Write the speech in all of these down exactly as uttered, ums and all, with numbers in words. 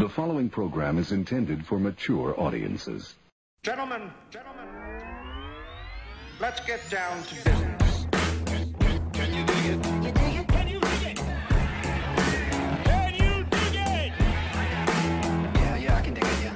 The following program is intended for mature audiences. Gentlemen, gentlemen, let's get down to business. Can you dig it? You dig it? Can you dig it? Can you dig it? Yeah, yeah, I can dig it, yeah.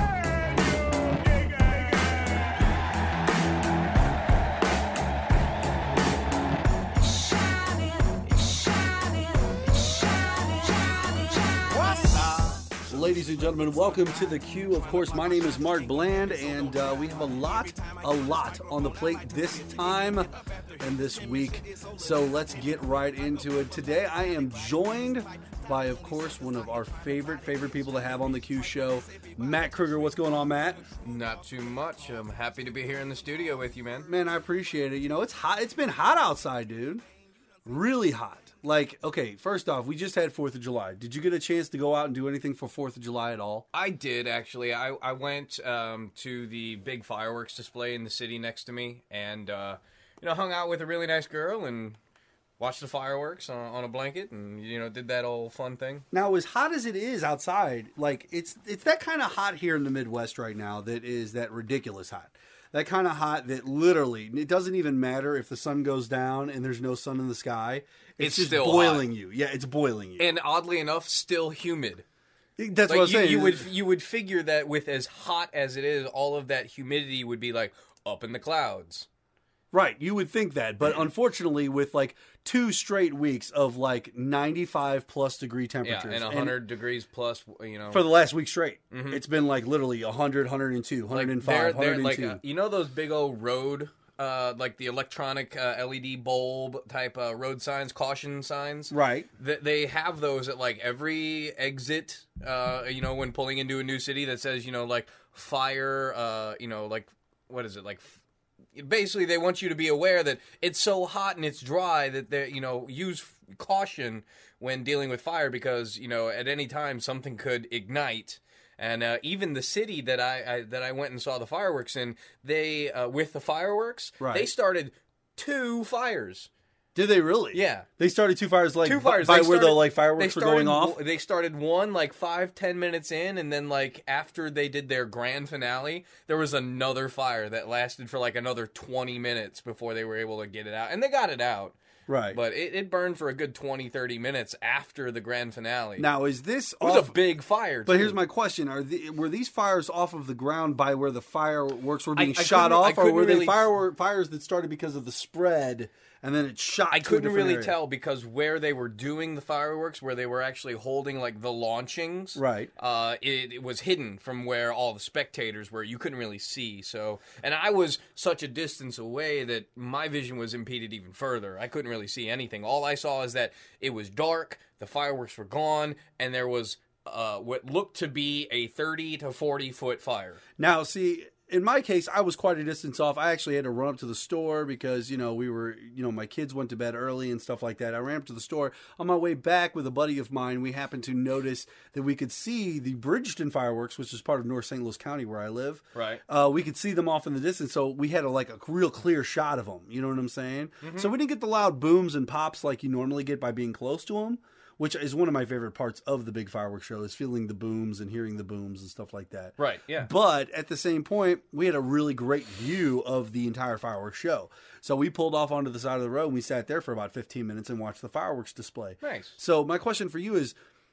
Ladies and gentlemen, welcome to the Q. Of course, my name is Mark Bland, and uh, we have a lot, a lot on the plate this time and this week. So let's get right into it. Today, I am joined by, of course, one of our favorite, favorite people to have on the Q show, Matt Kruger. What's going on, Matt? Not too much. I'm happy to be here in the studio with you, man. Man, I appreciate it. You know, it's hot. It's been hot outside, dude. Really hot. Like, okay, first off, we just had fourth of July. Did you get a chance to go out and do anything for fourth of July at all? I did, actually. I, I went um, to the big fireworks display in the city next to me and, uh, you know, hung out with a really nice girl and watched the fireworks on, on a blanket and, you know, did that old fun thing. Now, as hot as it is outside, like, it's it's that kind of hot here in the Midwest right now that is that ridiculous hot. That kind of hot that literally, it doesn't even matter if the sun goes down and there's no sun in the sky. It's, It's just still boiling hot. you. Yeah, it's boiling you. And oddly enough, still humid. That's Like, what I'm you, saying. you would you would figure that with as hot as it is, all of that humidity would be like up in the clouds. Right, you would think that. But unfortunately, with like two straight weeks of like ninety-five plus degree Yeah, temperatures. and one hundred degrees plus, you know. For the last week straight. Mhm. It's been like literally one hundred, one oh two, like, one oh five, they're, they're, one oh two. like, uh, you know those big old road, uh, like the electronic uh, L E D bulb type uh, road signs, caution signs? Right. Th- they have those at like every exit, uh, you know, when pulling into a new city that says, you know, like fire, uh, you know, like, what is it, like... Basically, they want you to be aware that it's so hot and it's dry that they, you know, use caution when dealing with fire because, you know, at any time something could ignite. And uh, even the city that I, I that I went and saw the fireworks in, they uh, with the fireworks, Right. they started two fires. Did they really? Yeah. They started two fires like Two fires by They where started- the like fireworks they were started going off. w- They started one like five, ten minutes in, and then like after they did their grand finale, there was another fire that lasted for like another twenty minutes before they were able to get it out, and they got it out. Right. But it, it burned for a good twenty, thirty minutes after the grand finale. Now, is this it was off... a big fire. But too. here's my question: Are the, were these fires off of the ground by where the fireworks were being I shot couldn't- I off, or couldn't were they really- firework fires that started because of the spread and then it shot? I to a couldn't different really area? tell because where they were doing the fireworks, where they were actually holding like the launchings, Right. Uh, it, it was hidden from where all the spectators were. You couldn't really see. So, and I was such a distance away that my vision was impeded even further. I couldn't really see anything. All I saw is that it was dark, the fireworks were gone, and there was uh, what looked to be a thirty to forty foot fire. Now, see, in my case, I was quite a distance off. I actually had to run up to the store because, you know, we were, you know, my kids went to bed early and stuff like that. I ran up to the store. On my way back with a buddy of mine, we happened to notice that we could see the Bridgeton fireworks, which is part of North Saint Louis County where I live. Right. Uh, we could see them off in the distance, so we had a, like a real clear shot of them. You know what I'm saying? Mm-hmm. So we didn't get the loud booms and pops like you normally get by being close to them, which is one of my favorite parts of the big fireworks show, is feeling the booms and hearing the booms and stuff like that. Right, yeah. But at the same point, we had a really great view of the entire fireworks show. So we pulled off onto the side of the road and we sat there for about fifteen minutes and watched the fireworks display. Nice. So my question for you is,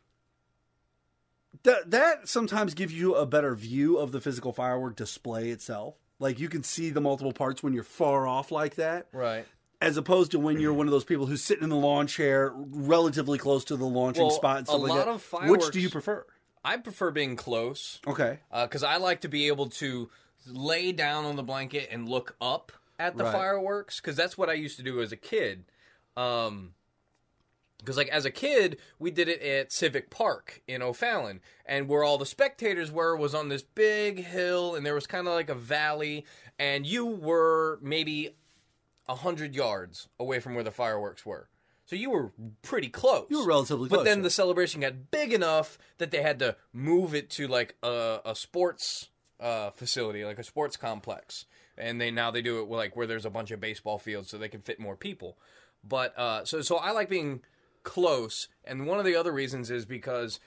that that sometimes gives you a better view of the physical firework display itself? Like you can see the multiple parts when you're far off like that? Right. As opposed to when you're one of those people who's sitting in the lawn chair relatively close to the launching Well, spot and stuff a like lot that. of fireworks- Which do you prefer? I prefer being close. Okay. Because I like to be able to lay down on the blanket and look up at the Right. fireworks, because that's what I used to do as a kid. Um, because, like, as a kid, we did it at Civic Park in O'Fallon, and where all the spectators were was on this big hill, and there was kind of like a valley, and you were maybe a hundred yards away from where the fireworks were. So you were pretty close. You were relatively But close, then yeah. the celebration got big enough that they had to move it to like a, a sports uh, facility, like a sports complex. And they now they do it like where there's a bunch of baseball fields so they can fit more people. But uh, so so I like being close. And one of the other reasons is because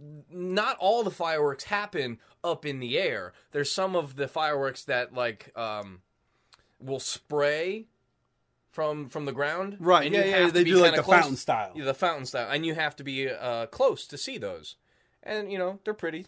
not all the fireworks happen up in the air. There's some of the fireworks that like um, will spray from from the ground. Right, and yeah, you yeah, have to they be do like kinda the close- fountain style. Yeah, the fountain style, and you have to be uh, close to see those. And you know they're pretty.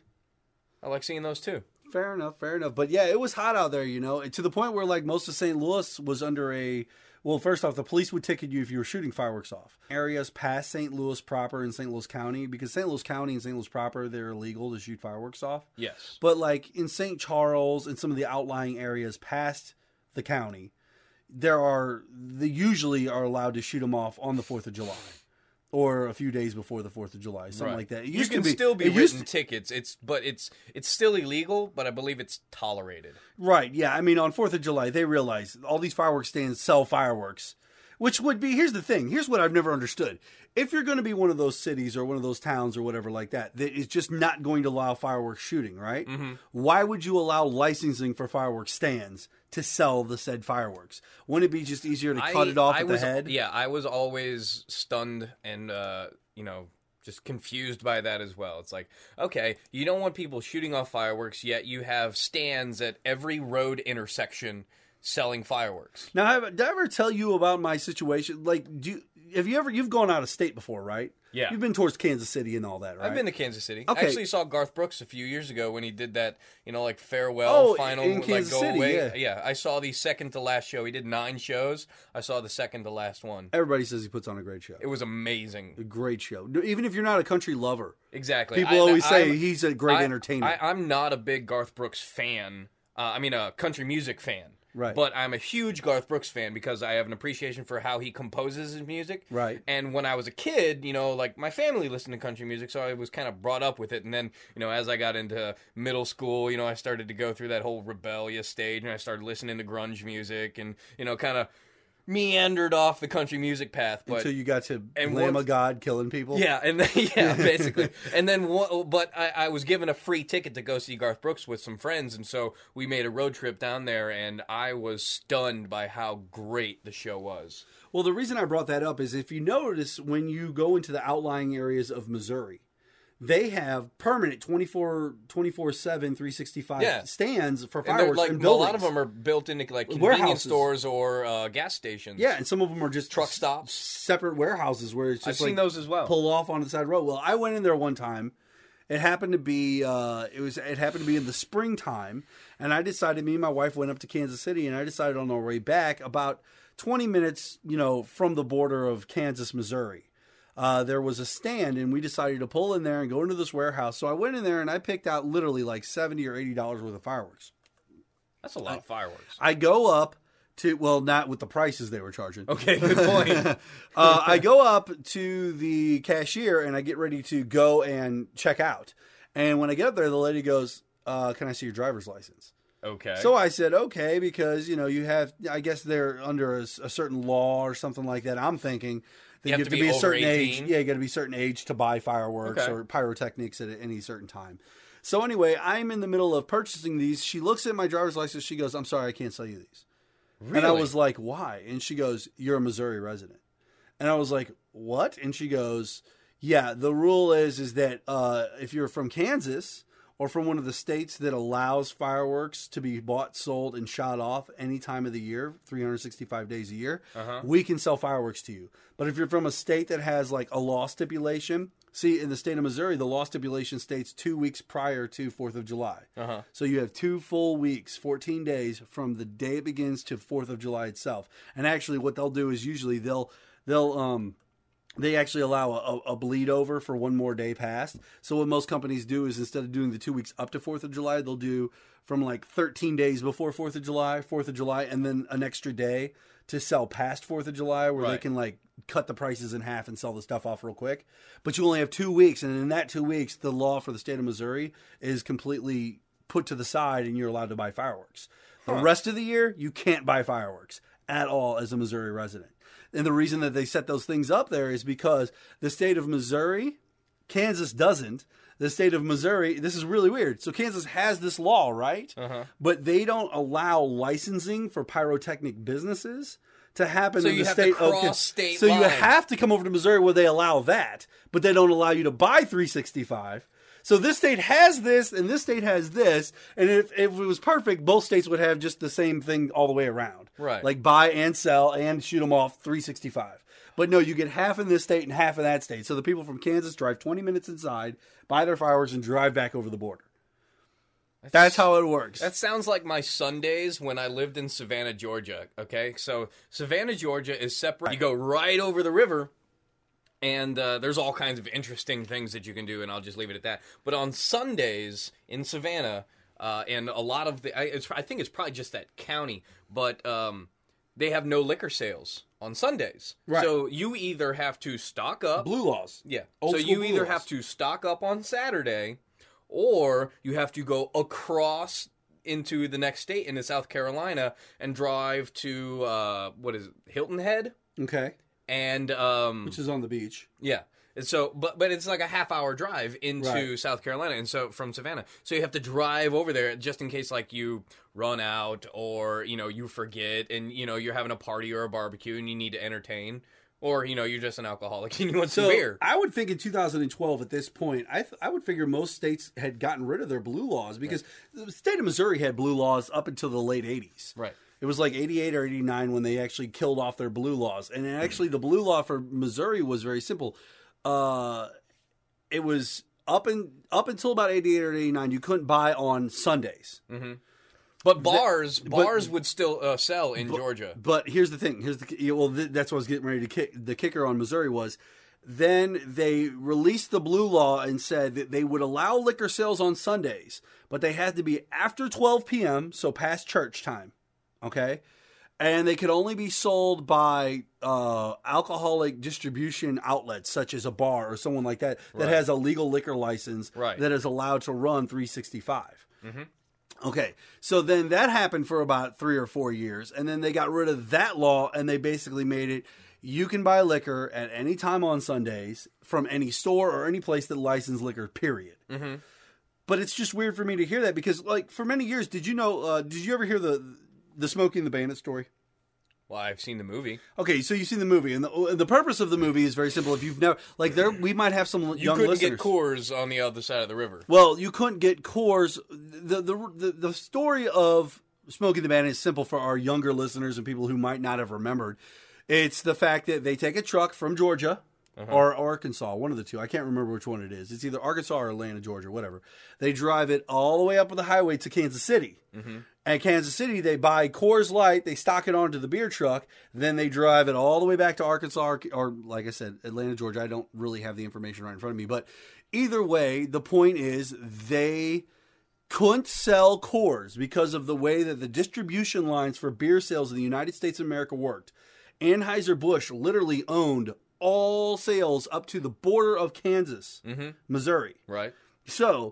I like seeing those too. Fair enough, fair enough. But yeah, it was hot out there, you know, to the point where like most of Saint Louis was under a. Well, first off, the police would ticket you if you were shooting fireworks off. Areas past Saint Louis proper and Saint Louis County, because Saint Louis County and Saint Louis proper, they're illegal to shoot fireworks off. Yes. But like in Saint Charles and some of the outlying areas past the county, there are they usually are allowed to shoot them off on the fourth of July. Or a few days before the fourth of July, something Right. like that. It You used can to be, still be it used written to- tickets. It's but it's it's still illegal, but I believe it's tolerated. Right, yeah. I mean, on fourth of July, they realize all these fireworks stands sell fireworks, which would be, here's the thing. Here's what I've never understood. If you're going to be one of those cities or one of those towns or whatever like that, that is just not going to allow fireworks shooting, right? Mm-hmm. Why would you allow licensing for fireworks stands to sell the said fireworks? Wouldn't it be just easier to cut I- it off I at was, the head? Yeah, I was always stunned and, uh, you know, just confused by that as well. It's like, okay, you don't want people shooting off fireworks, yet you have stands at every road intersection selling fireworks. Now, have, did I ever tell you about my situation? Like, do you, have you ever, you've gone out of state before, right? Yeah. You've been towards Kansas City and all that, right? I've been to Kansas City. Okay. I actually saw Garth Brooks a few years ago when he did that, you know, like farewell Oh, final, in like Kansas go City, away. yeah. I saw the second to last show. He did nine shows. I saw the second to last one. Everybody says he puts on a great show. It was amazing. A great show. Even if you're not a country lover. Exactly. People I- always say I'm- he's a great I- entertainer. I, I'm not a big Garth Brooks fan. Uh, I mean, a country music fan. Right. But I'm a huge Garth Brooks fan because I have an appreciation for how he composes his music. Right. And when I was a kid, you know, like my family listened to country music, so I was kind of brought up with it. And then, you know, as I got into middle school, you know, I started to go through that whole rebellious stage, and I started listening to grunge music, and you know, kind of meandered off the country music path. But Until you got to and Lamb once- of God killing people. yeah, and then, yeah, basically. And then, one, but I, I was given a free ticket to go see Garth Brooks with some friends, and so we made a road trip down there, and I was stunned by how great the show was. Well, the reason I brought that up is if you notice when you go into the outlying areas of Missouri, they have permanent twenty-four, twenty-four seven, three sixty-five Yeah. stands for And they're fireworks like and a buildings. lot of them are built into like convenience Warehouses. stores or uh, gas stations. Yeah, and some of them are just Truck stops. separate warehouses where it's I've just seen like those as well. pull off onto the side of the road. Well, I went in there one time. It happened to be uh, it was it happened to be in the springtime, and I decided me and my wife went up to Kansas City, and I decided on our way back about twenty minutes, you know, from the border of Kansas, Missouri. Uh, there was a stand, and we decided to pull in there and go into this warehouse. So I went in there and I picked out literally like seventy or eighty dollars worth of fireworks. That's a lot of fireworks. I go up to, well, not with the prices they were charging. Okay, good point. uh, I go up to the cashier and I get ready to go and check out. And when I get up there, the lady goes, uh, "Can I see your driver's license?" Okay. So I said, "Okay," because you know you have. I guess they're under a, a certain law or something like that. I'm thinking that you have, to be, a over certain age. eighteen? Yeah, you got to be a certain age to buy fireworks Okay. or pyrotechnics at any certain time. So anyway, I'm in the middle of purchasing these. She looks at my driver's license. She goes, "I'm sorry, I can't sell you these." really? And I was like, "Why?" And she goes, "You're a Missouri resident." And I was like, "What?" And she goes, "Yeah, the rule is is that uh, if you're from Kansas or from one of the states that allows fireworks to be bought, sold, and shot off any time of the year, three hundred sixty-five days a year, Uh-huh. we can sell fireworks to you. But if you're from a state that has like a law stipulation, see, in the state of Missouri, the law stipulation states two weeks prior to fourth of July. Uh-huh. So you have two full weeks, fourteen days from the day it begins to fourth of July itself. And actually what they'll do is usually they'll they'll um they actually allow a, a bleed over for one more day past. So what most companies do is instead of doing the two weeks up to fourth of July, they'll do from like thirteen days before fourth of July, fourth of July, and then an extra day to sell past fourth of July where they Right. can like cut the prices in half and sell the stuff off real quick. But you only have two weeks. And in that two weeks, the law for the state of Missouri is completely put to the side and you're allowed to buy fireworks. The rest of the year, you can't buy fireworks at all as a Missouri resident. And the reason that they set those things up there is because the state of Missouri, Kansas doesn't. The state of Missouri, this is really weird. So Kansas has this law, right? Uh-huh. But they don't allow licensing for pyrotechnic businesses to happen So in you the have to state of cross state So you lines. have to come over to Missouri where they allow that, but they don't allow you to buy three sixty-five. So this state has this, and this state has this, and if, if it was perfect, both states would have just the same thing all the way around. Right. Like buy and sell and shoot them off three sixty-five. But no, you get half in this state and half in that state. So the people from Kansas drive twenty minutes inside, buy their fireworks, and drive back over the border. That's how it works. That sounds like my Sundays when I lived in Savannah, Georgia. Okay, so Savannah, Georgia is separate. You go right over the river, and uh, there's all kinds of interesting things that you can do, and I'll just leave it at that. But on Sundays in Savannah, uh, and a lot of the, I, it's, I think it's probably just that county, but um, they have no liquor sales on Sundays. Right. So you either have to stock up. Blue laws. Yeah. Old so school you blue either laws. have to stock up on Saturday, or you have to go across into the next state into South Carolina and drive to uh, what is it, Hilton Head, Okay. and um, Which is on the beach. yeah. And so, but but it's like a half hour drive into Right. South Carolina, and so from Savannah. So you have to drive over there just in case, like, you run out or you know you forget, and you know you're having a party or a barbecue and you need to entertain, or you know you're just an alcoholic and you want some So beer. I would think in two thousand twelve at this point, I th- I would figure most states had gotten rid of their blue laws because the state of Missouri had blue laws up until the late eighties. Right. It was like eighty-eight or eighty-nine when they actually killed off their blue laws. And actually the blue law for Missouri was very simple. Uh, it was up in up until about eighty-eight or eighty-nine, you couldn't buy on Sundays. But bars, but- bars would still uh, sell in Georgia. But here's the thing. Here's the yeah, well. Th- that's what I was getting ready to kick. The kicker on Missouri was, then they released the blue law and said that they would allow liquor sales on Sundays, but they had to be after twelve p.m., so past church time. Okay, and they could only be sold by uh, alcoholic distribution outlets such as a bar or someone like that that Right. has a legal liquor license Right. that is allowed to run three sixty-five. Okay, so then that happened for about three or four years, and then they got rid of that law, and they basically made it you can buy liquor at any time on Sundays from any store or any place that licensed liquor, period. Mm-hmm. But it's just weird for me to hear that because, like, for many years, did you know, uh, did you ever hear the the Smokey and the Bandit story? Well, I've seen the movie. Okay, so you've seen the movie, and the, the purpose of the movie is very simple. If you've never, like, there, we might have some You young couldn't listeners. get Coors on the other side of the river. Well, you couldn't get Coors. The, the the the story of Smokey the Bandit is simple for our younger listeners and people who might not have remembered. It's the fact that they take a truck from Georgia or Arkansas, one of the two. I can't remember which one it is. It's either Arkansas or Atlanta, Georgia, whatever. They drive it all the way up the highway to Kansas City. At Kansas City, they buy Coors Light, they stock it onto the beer truck, then they drive it all the way back to Arkansas, or, or like I said, Atlanta, Georgia. I don't really have the information right in front of me, but either way, the point is they couldn't sell Coors because of the way that the distribution lines for beer sales in the United States of America worked. Anheuser-Busch literally owned all sales up to the border of Kansas, Missouri. Right. So,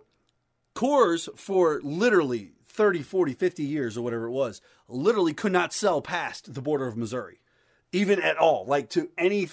Coors, for literally thirty, forty, fifty years or whatever it was, literally could not sell past the border of Missouri, even at all, like to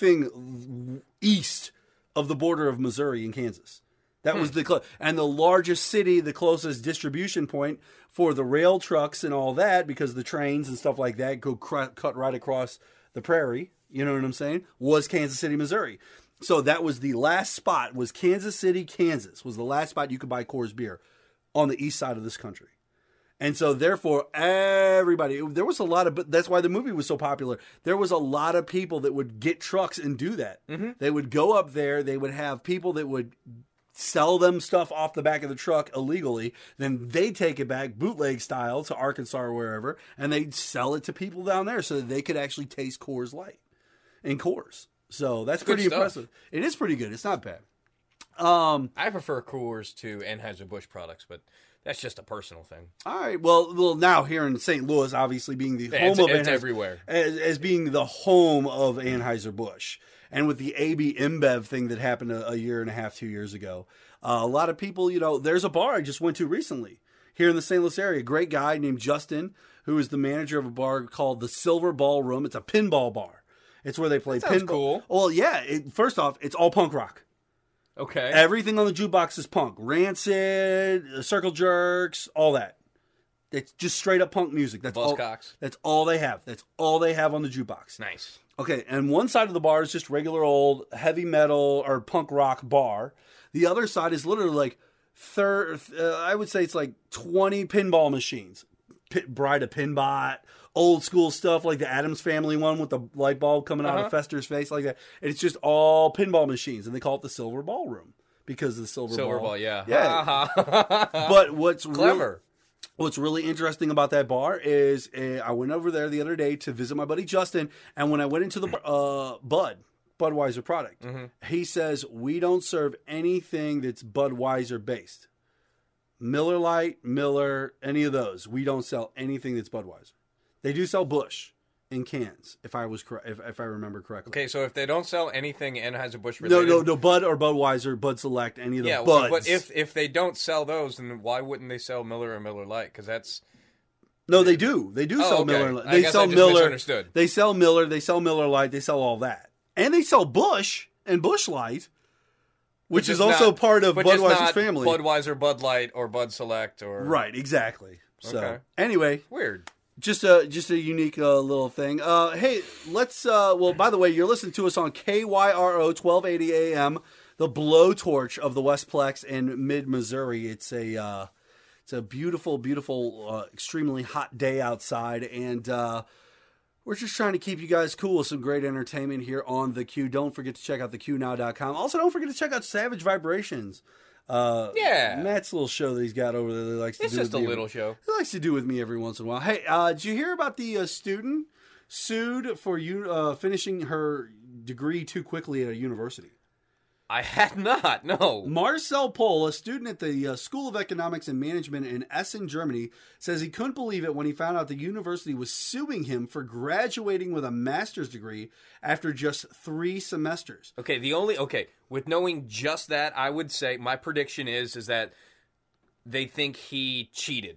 anything east of the border of Missouri and Kansas. That was the, cl- and the largest city, the closest distribution point for the rail trucks and all that, because the trains and stuff like that go cr- cut right across the prairie, you know what I'm saying, was Kansas City, Missouri. So that was the last spot, was Kansas City, Kansas, was the last spot you could buy Coors beer on the east side of this country. And so therefore, everybody, there was a lot of, that's why the movie was so popular. There was a lot of people that would get trucks and do that. They would go up there, they would have people that would sell them stuff off the back of the truck illegally, then they take it back bootleg style to Arkansas or wherever, and they'd sell it to people down there so that they could actually taste Coors Light and Coors. So that's Good pretty stuff. impressive. It is pretty good. It's not bad. Um, I prefer Coors to Anheuser-Busch products, but that's just a personal thing. all right. Well, well, now here in Saint Louis, obviously being the Yeah, home it's- of it's Anheuser- everywhere. as, as being the home of Anheuser-Busch, and with the A B InBev thing that happened a, a year and a half, two years ago, uh, a lot of people, you know, there's a bar I just went to recently here in the Saint Louis area. A great guy named Justin, who is the manager of a bar called the Silver Ballroom. It's a pinball bar. It's where they play That sounds pinball. cool. Well, yeah. It, first off, it's all punk rock. Okay. Everything on the jukebox is punk. Rancid, Circle Jerks, all that. It's just straight up punk music. That's all. Buzzcocks. That's all they have. That's all they have on the jukebox. Nice. Okay, and one side of the bar is just regular old heavy metal or punk rock bar. The other side is literally like third. Uh, I would say it's like twenty pinball machines. P- Bride of Pinbot, old school stuff like the Addams Family one with the light bulb coming out Uh-huh. of Fester's face like that. And it's just all pinball machines, and they call it the Silver Ballroom because of the silver, Silver ball. ball, yeah. Yeah. But what's real- Clever. What's really interesting about that bar is uh, I went over there the other day to visit my buddy Justin, and when I went into the bar, uh, Bud, Budweiser product, Mm-hmm. he says, we don't serve anything that's Budweiser based. Miller Lite, Miller, any of those. We don't sell anything that's Budweiser. They do sell Busch in cans, if I was correct, if, if I remember correctly. Okay, so if they don't sell anything Anheuser-Busch No, related... no, no, Bud or Budweiser, Bud Select, any of the Yeah, Buds. but if if they don't sell those, then why wouldn't they sell Miller or Miller Lite? Because that's... No, they do. They do Oh, sell okay. Miller. I They guess sell I just Miller. misunderstood. They sell Miller. They sell Miller Lite. They sell all that, and they sell Busch and Busch Light, which is just also not- part of but just Budweiser's not family. Budweiser, Bud Light, or Bud Select, or... Right, exactly. So Okay. anyway, Weird. just a just a unique uh, little thing. Uh, hey, let's. Uh, well, by the way, you're listening to us on K Y R O twelve eighty A M, the blowtorch of the Westplex in mid Missouri. It's a uh, it's a beautiful, beautiful, uh, extremely hot day outside, and uh, we're just trying to keep you guys cool with some great entertainment here on The Q. Don't forget to check out the q now dot com. Also, don't forget to check out Savage Vibrations. Uh, Yeah. Matt's little show that he's got over there that he likes to It's do just a with me. little show. He likes to do with me every once in a while. Hey, uh, did you hear about the uh, student sued for you uh, finishing her degree too quickly at a university? I had not, no. Marcel Pohl, a student at the uh, School of Economics and Management in Essen, Germany, says he couldn't believe it when he found out the university was suing him for graduating with a master's degree after just three semesters. Okay, the only... Okay, with knowing just that, I would say my prediction is is that they think he cheated.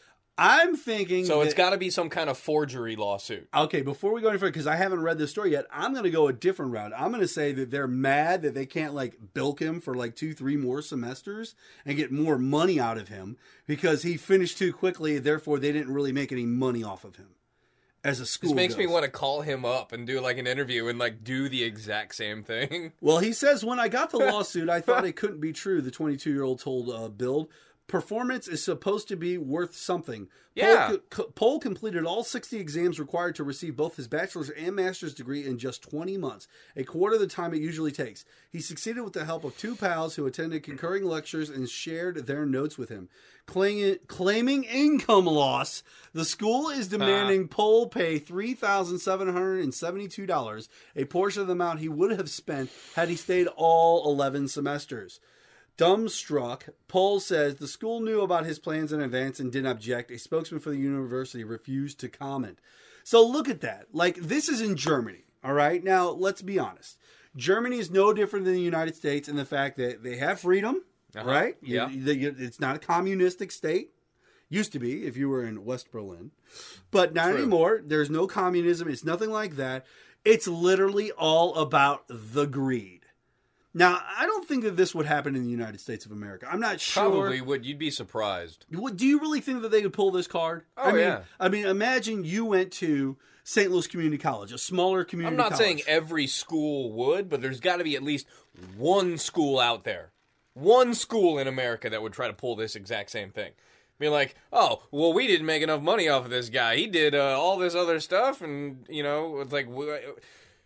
I'm thinking So that, it's got to be some kind of forgery lawsuit. Okay, before we go any further, because I haven't read this story yet, I'm going to go a different route. I'm going to say that they're mad that they can't, like, bilk him for, like, two, three more semesters and get more money out of him because he finished too quickly, therefore they didn't really make any money off of him as a school This makes me goes. want to call him up and do like an interview and like do the exact same thing. Well, he says, when I got the lawsuit, I thought it couldn't be true, the twenty-two-year-old told uh, Bild. Performance is supposed to be worth something. Yeah. Pohl, co- Pohl completed all sixty exams required to receive both his bachelor's and master's degree in just twenty months, a quarter of the time it usually takes. He succeeded with the help of two pals who attended concurring lectures and shared their notes with him. Claiming, claiming income loss, the school is demanding Pohl pay three thousand seven hundred seventy-two dollars, a portion of the amount he would have spent had he stayed all eleven semesters. Dumbstruck, Pohl says the school knew about his plans in advance and didn't object. A spokesman for the university refused to comment. So look at that. Like, this is in Germany, all right? Now, let's be honest. Germany is no different than the United States in the fact that they have freedom, Uh-huh. right? You- Yeah. you- you- it's not a communistic state. Used to be if you were in West Berlin. But not True. anymore. There's no communism. It's nothing like that. It's literally all about the greed. Now, I don't think that this would happen in the United States of America. I'm not sure. Probably would. You'd be surprised. What, do you really think that they would pull this card? Oh, I mean, yeah. I mean, imagine you went to Saint Louis Community College, a smaller community I'm not college. saying every school would, but there's got to be at least one school out there. One school in America that would try to pull this exact same thing. Be like, oh, well, we didn't make enough money off of this guy. He did uh, all this other stuff, and, you know, it's like, w-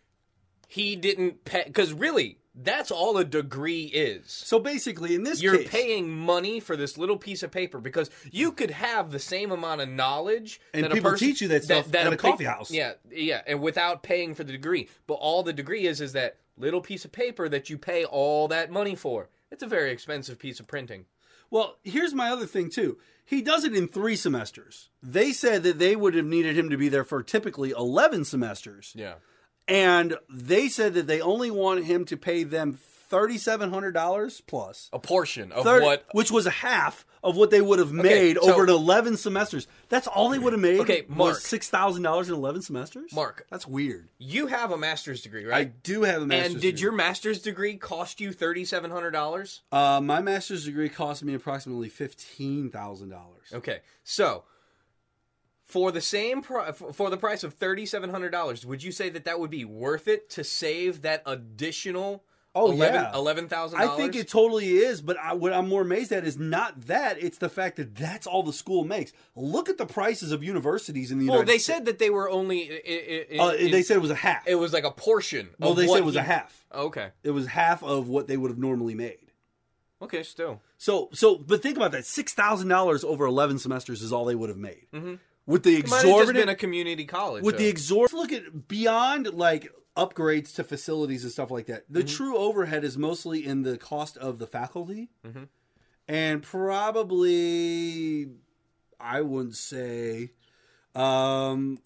he didn't pay. Because really, that's all a degree is. So basically, in this You're case, paying money for this little piece of paper because you could have the same amount of knowledge And that a people person, teach you that stuff at a pa- coffee house. Yeah, yeah, and without paying for the degree. But all the degree is is that little piece of paper that you pay all that money for. It's a very expensive piece of printing. Well, here's my other thing, too. He does it in three semesters. They said that they would have needed him to be there for typically eleven semesters. Yeah. And they said that they only wanted him to pay them thirty-seven hundred dollars plus. A portion of Thirty- what Which was a half of what they would have made so- over an eleven semesters. That's all they would have made Okay, Mark. was six thousand dollars in eleven semesters? Mark. That's weird. you have a master's degree, I right? do have a master's and did degree. your master's degree cost you thirty-seven hundred dollars? Uh, my master's degree cost me approximately fifteen thousand dollars. Okay, so For the same pri- for the price of thirty-seven hundred dollars, would you say that that would be worth it to save that additional Oh, eleven yeah. eleven thousand dollars? I think it totally is, but I, what I'm more amazed at is not that. It's the fact that that's all the school makes. Look at the prices of universities in the Well, United they States. said that they were only. It, it, Uh, they said it was a half. it was like a portion. well, of they what said it was he- a half. Okay. It was half of what they would have normally made. Okay. Still. So, so, but think about that: six thousand dollars over eleven semesters is all they would have made. Mm-hmm. With the It might have just exorbitant, been a community college. with though. the exorbitant, look at beyond like upgrades to facilities and stuff like that. The Mm-hmm. true overhead is mostly in the cost of the faculty, Mm-hmm. and probably, I wouldn't say, um,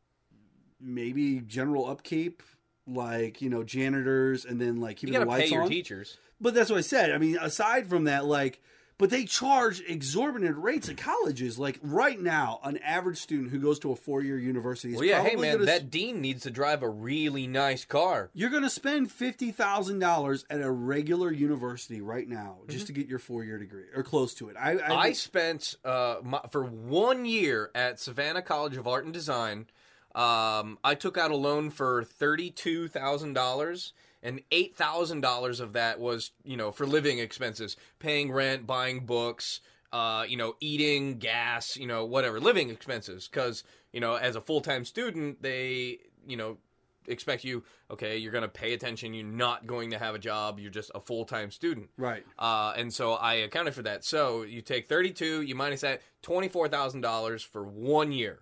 maybe general upkeep, like you know janitors, and then like you keeping got the to lights pay your on. teachers. But that's what I said. I mean, aside from that, like, but they charge exorbitant rates at colleges. Like right now, an average student who goes to a four-year university is Well, yeah. Hey, probably man, gonna, that dean needs to drive a really nice car. you're going to spend fifty thousand dollars at a regular university right now just to get your four-year degree or close to it. I I, I spent uh, my, for one year at Savannah College of Art and Design. Um, I took out a loan for thirty-two thousand dollars, and eight thousand dollars of that was, you know, for living expenses, paying rent, buying books, uh, you know, eating, gas, you know, whatever, living expenses. Because, you know, as a full-time student, they, you know, expect you, okay, you're going to pay attention, you're not going to have a job, you're just a full-time student. right. Uh, and so I accounted for that. So you take thirty-two, you minus that, twenty-four thousand dollars for one year.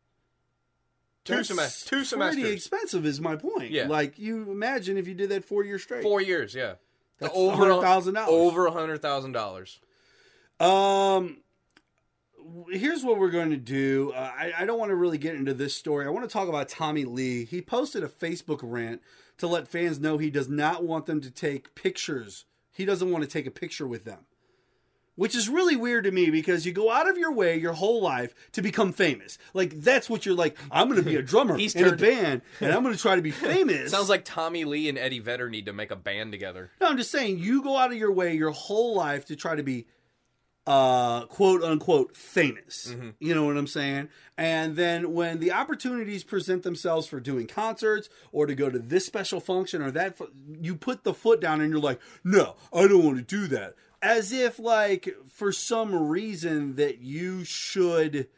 Two, That's semesters. two Pretty semesters. expensive is my point. Yeah. Like you imagine if you did that four years straight. Four years, yeah. That's over one hundred thousand dollars. Over one hundred thousand dollars. Um, here's what we're going to do. Uh, I, I don't want to really get into this story. I want to talk about Tommy Lee. He posted a Facebook rant to let fans know he does not want them to take pictures. He doesn't want to take a picture with them. Which is really weird to me because you go out of your way your whole life to become famous. Like, that's what you're like, I'm going to be a drummer He's in turned- a band, and I'm going to try to be famous. Sounds like Tommy Lee and Eddie Vedder need to make a band together. No, I'm just saying, you go out of your way your whole life to try to be, uh, quote unquote, famous. Mm-hmm. You know what I'm saying? And then when the opportunities present themselves for doing concerts or to go to this special function or that, fu- you put the foot down and you're like, no, I don't want to do that. As if, like, for some reason that you should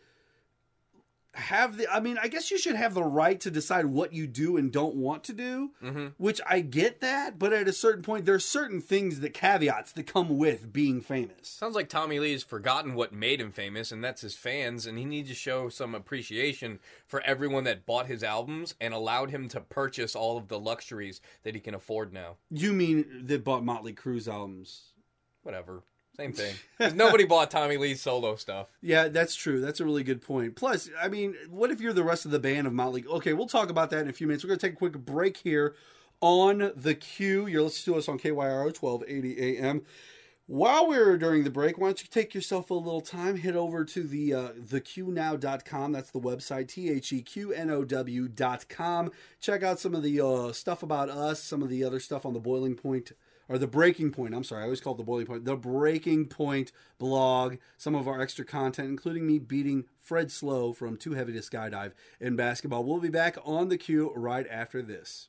have the, I mean, I guess you should have the right to decide what you do and don't want to do, Mm-hmm. which I get that, but at a certain point, there's certain things that caveats that come with being famous. Sounds like Tommy Lee's forgotten what made him famous, and that's his fans, and he needs to show some appreciation for everyone that bought his albums and allowed him to purchase all of the luxuries that he can afford now. You mean that bought Motley Crue's albums? Whatever. Same thing. 'Cause nobody bought Tommy Lee's solo stuff. Yeah, that's true. That's a really good point. Plus, I mean, what if you're the rest of the band of Motley? Okay, we'll talk about that in a few minutes. We're going to take a quick break here on the Q. You're listening to us on K Y R O twelve eighty A M. While we're during the break, why don't you take yourself a little time, head over to the uh, the q now dot com. That's the website, T H E Q N O W dot com. Check out some of the uh, stuff about us, some of the other stuff on the Boiling Point, or the Breaking Point, I'm sorry, I always call it the Boiling Point, the Breaking Point blog, some of our extra content, including me beating Fred Slow from Too Heavy to Skydive in basketball. We'll be back on the Q right after this.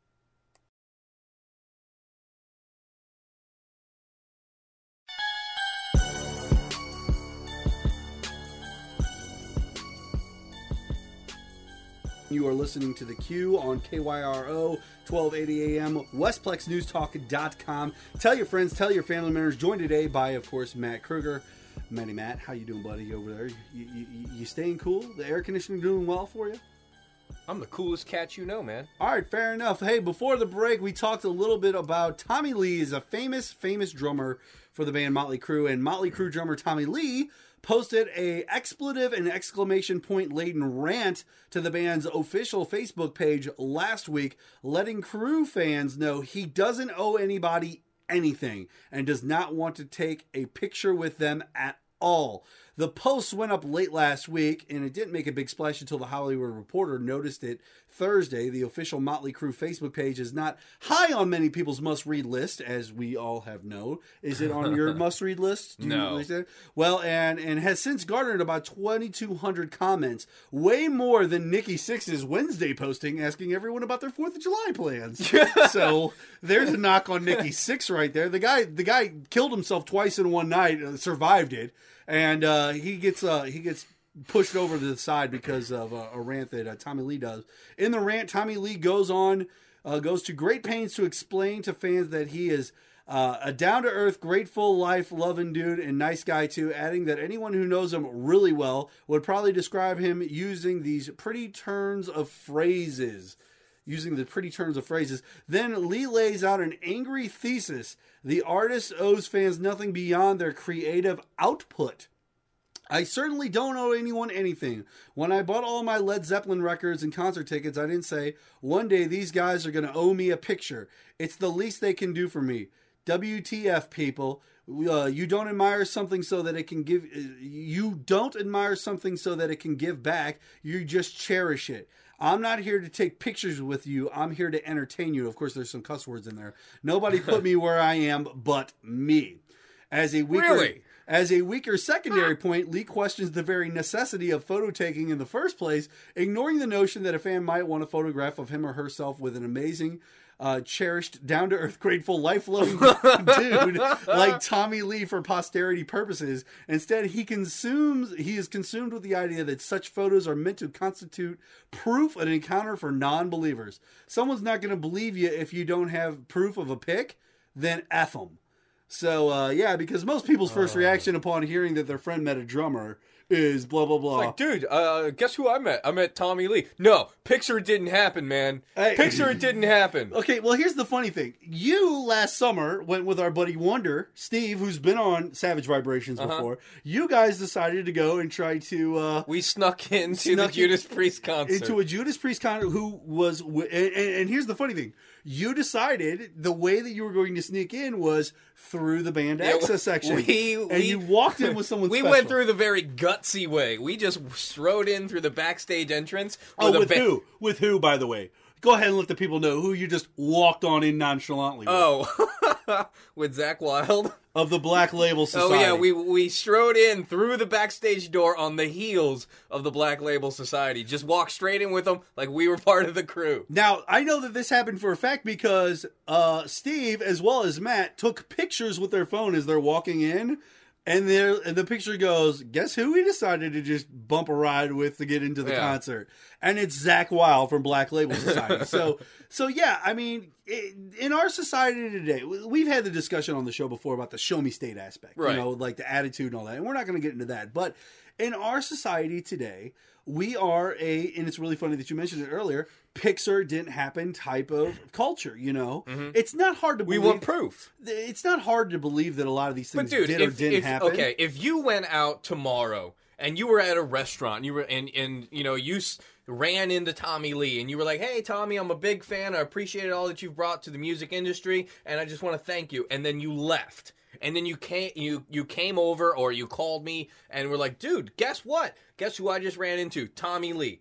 You are listening to The Q on K Y R O, twelve eighty A M, westplex news talk dot com. Tell your friends, tell your family members. Joined today by, of course, Matt Kruger. Matty Matt, how you doing, buddy, over there? You, you, you staying cool? The air conditioning doing well for you? I'm the coolest cat you know, man. All right, fair enough. Hey, before the break, we talked a little bit about Tommy Lee is a famous, famous drummer for the band Motley Crue, and Motley Crue drummer Tommy Lee posted a expletive and exclamation point laden rant to the band's official Facebook page last week, letting Crue fans know he doesn't owe anybody anything and does not want to take a picture with them at all. The post went up late last week, and it didn't make a big splash until the Hollywood Reporter noticed it Thursday. The official Motley Crue Facebook page is not high on many people's must-read list, as we all have known. Is it on your must-read list? Do you No. understand? Well, and, and has since garnered about twenty-two hundred comments, way more than Nikki Sixx's Wednesday posting asking everyone about their fourth of July plans. So there's a knock on Nikki Sixx right there. The guy, the guy killed himself twice in one night, uh, survived it. And uh, he gets uh, he gets pushed over to the side because of uh, a rant that uh, Tommy Lee does. In the rant, Tommy Lee goes on, uh, goes to great pains to explain to fans that he is uh, a down-to-earth, grateful life, loving dude and nice guy too, adding that anyone who knows him really well would probably describe him using these pretty turns of phrases. Using the pretty turns of phrases. Then Lee lays out an angry thesis. The artist owes fans nothing beyond their creative output. I certainly don't owe anyone anything. When I bought all my Led Zeppelin records and concert tickets, I didn't say, one day these guys are going to owe me a picture. It's the least they can do for me. W T F, people. Uh, you don't admire something so that it can give... You don't admire something so that it can give back. You just cherish it. I'm not here to take pictures with you. I'm here to entertain you. Of course, there's some cuss words in there. Nobody put me where I am but me. As a weaker, Really? As a weaker secondary point, Lee questions the very necessity of photo taking in the first place, ignoring the notion that a fan might want a photograph of him or herself with an amazing, uh, cherished, down-to-earth, grateful, life-loving dude like Tommy Lee for posterity purposes. Instead, he consumes he is consumed with the idea that such photos are meant to constitute proof of an encounter for non-believers. Someone's not going to believe you if you don't have proof of a pic, then F them. So, uh, yeah, because most people's first reaction upon hearing that their friend met a drummer is blah, blah, blah. Like, dude, uh, guess who I met? I met Tommy Lee. No, picture it didn't happen, man. Hey. Picture it didn't happen. Okay, well, here's the funny thing. You, last summer, went with our buddy Wonder, Steve, who's been on Savage Vibrations Uh-huh. before. You guys decided to go and try to... Uh, We snuck into Snuck the Judas Priest concert. into a Judas Priest concert who was... And, and, and here's the funny thing. You decided the way that you were going to sneak in was through the band Yeah, access section. we- and we- you walked in with someone We special. went through the very gutsy way. We just strode in through the backstage entrance. Oh, a with ba- who? With who, by the way? Go ahead and let the people know who you just walked on in nonchalantly with. Oh, with Zach Wilde. Of the Black Label Society. Oh yeah, we we strode in through the backstage door on the heels of the Black Label Society. Just walked straight in with them like we were part of the crew. Now, I know that this happened for a fact because uh, Steve, as well as Matt, took pictures with their phone as they're walking in. And, there, and the picture goes, guess who we decided to just bump a ride with to get into the Yeah. concert? And it's Zach Wilde from Black Label Society. so, so yeah, I mean, it, in our society today, we've had the discussion on the show before about the show me state aspect. Right. You know, like the attitude and all that. And we're not going to get into that. But in our society today, we are a, and it's really funny that you mentioned it earlier, Pixar didn't happen type of culture, you know? Mm-hmm. It's not hard to We believe. want proof. It's not hard to believe that a lot of these But things dude, did or if, didn't if happen. okay, if you went out tomorrow and you were at a restaurant, and you were and and you know you s- ran into Tommy Lee and you were like, "Hey, Tommy, I'm a big fan. I appreciate all that you've brought to the music industry, and I just want to thank you." And then you left, and then you came you you came over or you called me and were like, "Dude, guess what? Guess who I just ran into? Tommy Lee."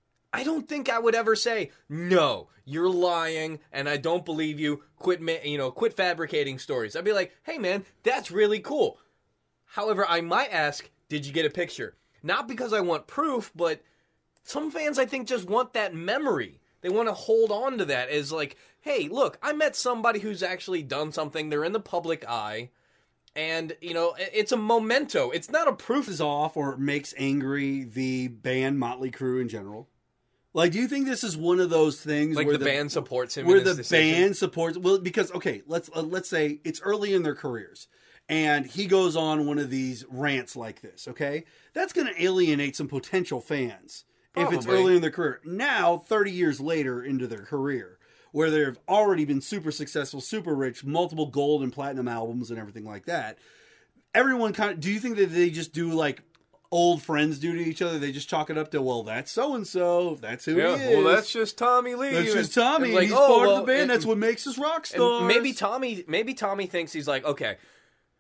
I don't think I would ever say, no, you're lying, and I don't believe you. Quit, ma- you know, quit fabricating stories. I'd be like, hey, man, that's really cool. However, I might ask, did you get a picture? Not because I want proof, but some fans, I think, just want that memory. They want to hold on to that as like, hey, look, I met somebody who's actually done something. They're in the public eye. And, you know, it's a memento. It's not a proof. Is off or makes angry the band Motley Crue in general. Like, do you think this is one of those things Like where the, band supports him where in his the decision? band supports? Well, because okay, let's uh, let's say it's early in their careers, and he goes on one of these rants like this. Okay, that's going to alienate some potential fans if it's Probably. early in their career. Now, thirty years later into their career, where they've already been super successful, super rich, multiple gold and platinum albums and everything like that. Everyone kind of. Do you think that they just do like old friends do to each other? They just chalk it up to, well, that's so and so. That's who Yeah, he is. well, that's just Tommy Lee. That's And- just Tommy. and like, he's oh, part well, of the band. and- That's what makes us rock and stars. maybe Tommy, maybe Tommy thinks he's like, okay,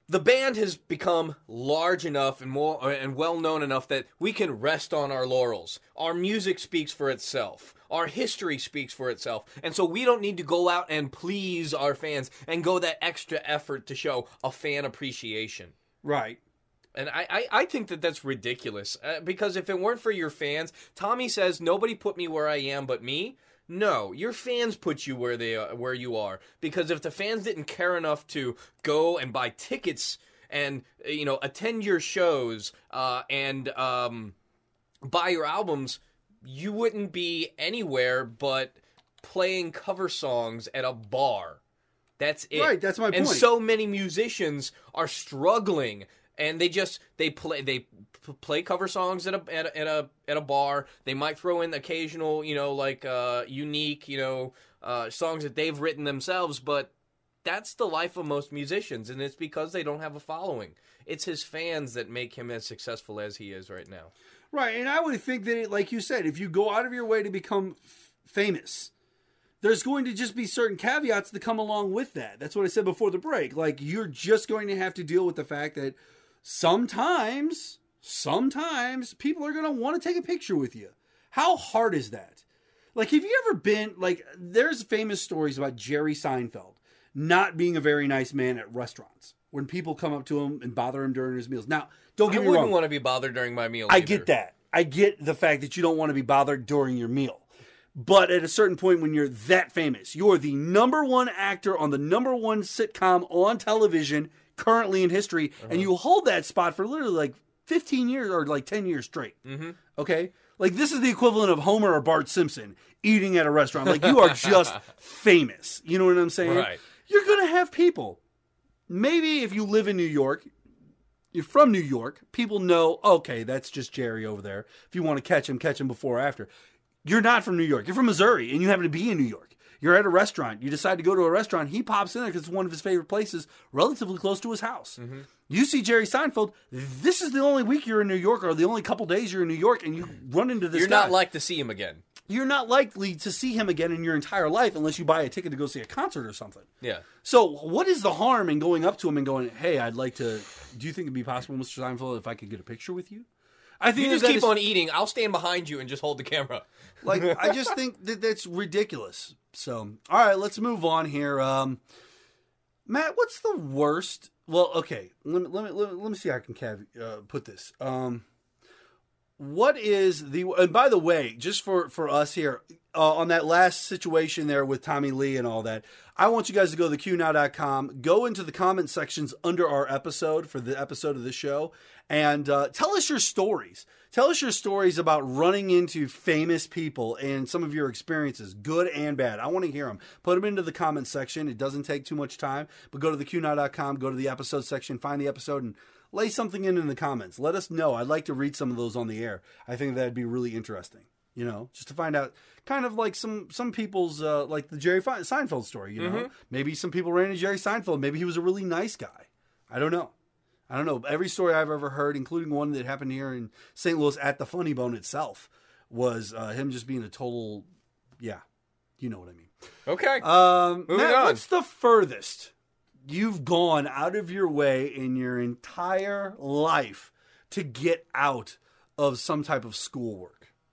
the band has become large enough and more and well known enough that we can rest on our laurels. Our music speaks for itself. Our history speaks for itself. And so we don't need to go out and please our fans and go that extra effort to show a fan appreciation. Right. And I, I, I think that that's ridiculous. Uh, because if it weren't for your fans, Tommy says, nobody put me where I am but me. No, your fans put you where they are, where you are. Because if the fans didn't care enough to go and buy tickets and, you know, attend your shows uh, and um, buy your albums, you wouldn't be anywhere but playing cover songs at a bar. That's it. Right, that's my And point. so many musicians are struggling, and they just they play they p- play cover songs at a at a at a, at a bar. They might throw in occasional, you know, like uh, unique, you know, uh, songs that they've written themselves, but that's the life of most musicians, and it's because they don't have a following. It's his fans that make him as successful as he is right now. Right, and I would think that, it, like you said, if you go out of your way to become f- famous, there's going to just be certain caveats that come along with that. That's what I said before the break. Like, you're just going to have to deal with the fact that sometimes, sometimes people are going to want to take a picture with you. How hard is that? Like, have you ever been, like, there's famous stories about Jerry Seinfeld not being a very nice man at restaurants when people come up to him and bother him during his meals. Now, don't get I me wouldn't wrong. want to be bothered during my meal. I either. get that. I get the fact that you don't want to be bothered during your meal. But at a certain point when you're that famous, you're the number one actor on the number one sitcom on television currently in history, uh-huh. and you hold that spot for literally like fifteen years or like ten years straight. Mm-hmm. Okay? Like, this is the equivalent of Homer or Bart Simpson eating at a restaurant. Like, you are just famous. You know what I'm saying? Right. You're going to have people. Maybe if you live in New York, you're from New York, people know, okay, that's just Jerry over there. If you want to catch him, catch him before or after. You're not from New York. You're from Missouri, and you happen to be in New York. You're at a restaurant. You decide to go to a restaurant. He pops in there because it's one of his favorite places, relatively close to his house. Mm-hmm. You see Jerry Seinfeld. This is the only week you're in New York, or the only couple days you're in New York, and you run into this You're guy. not like to see him again. You're not likely to see him again in your entire life unless you buy a ticket to go see a concert or something. Yeah. So what is the harm in going up to him and going, hey, I'd like to, do you think it'd be possible, Mister Seinfeld, if I could get a picture with you? I think You just that keep is- on eating. I'll stand behind you and just hold the camera. Like, I just think that that's ridiculous. So, all right, let's move on here. Um, Matt, what's the worst? Well, okay, let me let me let me, let me see how I can cav- uh, put this. Um, what is the? And by the way, just for for us here uh, on that last situation there with Tommy Lee and all that, I want you guys to go to the Q now dot com, go into the comment sections under our episode for the episode of this show, and uh, tell us your stories. Tell us your stories about running into famous people and some of your experiences, good and bad. I want to hear them. Put them into the comment section. It doesn't take too much time, but go to the Q now dot com, go to the episode section, find the episode, and lay something in in the comments. Let us know. I'd like to read some of those on the air. I think that'd be really interesting, you know, just to find out kind of like some, some people's, uh, like the Jerry Seinfeld story, you know, mm-hmm. Maybe some people ran into Jerry Seinfeld. Maybe he was a really nice guy. I don't know. I don't know. Every story I've ever heard, including one that happened here in Saint Louis at the Funny Bone itself, was uh, him just being a total, yeah, you know what I mean. Okay. Um, Moving Matt, on. what's the furthest you've gone out of your way in your entire life to get out of some type of schoolwork?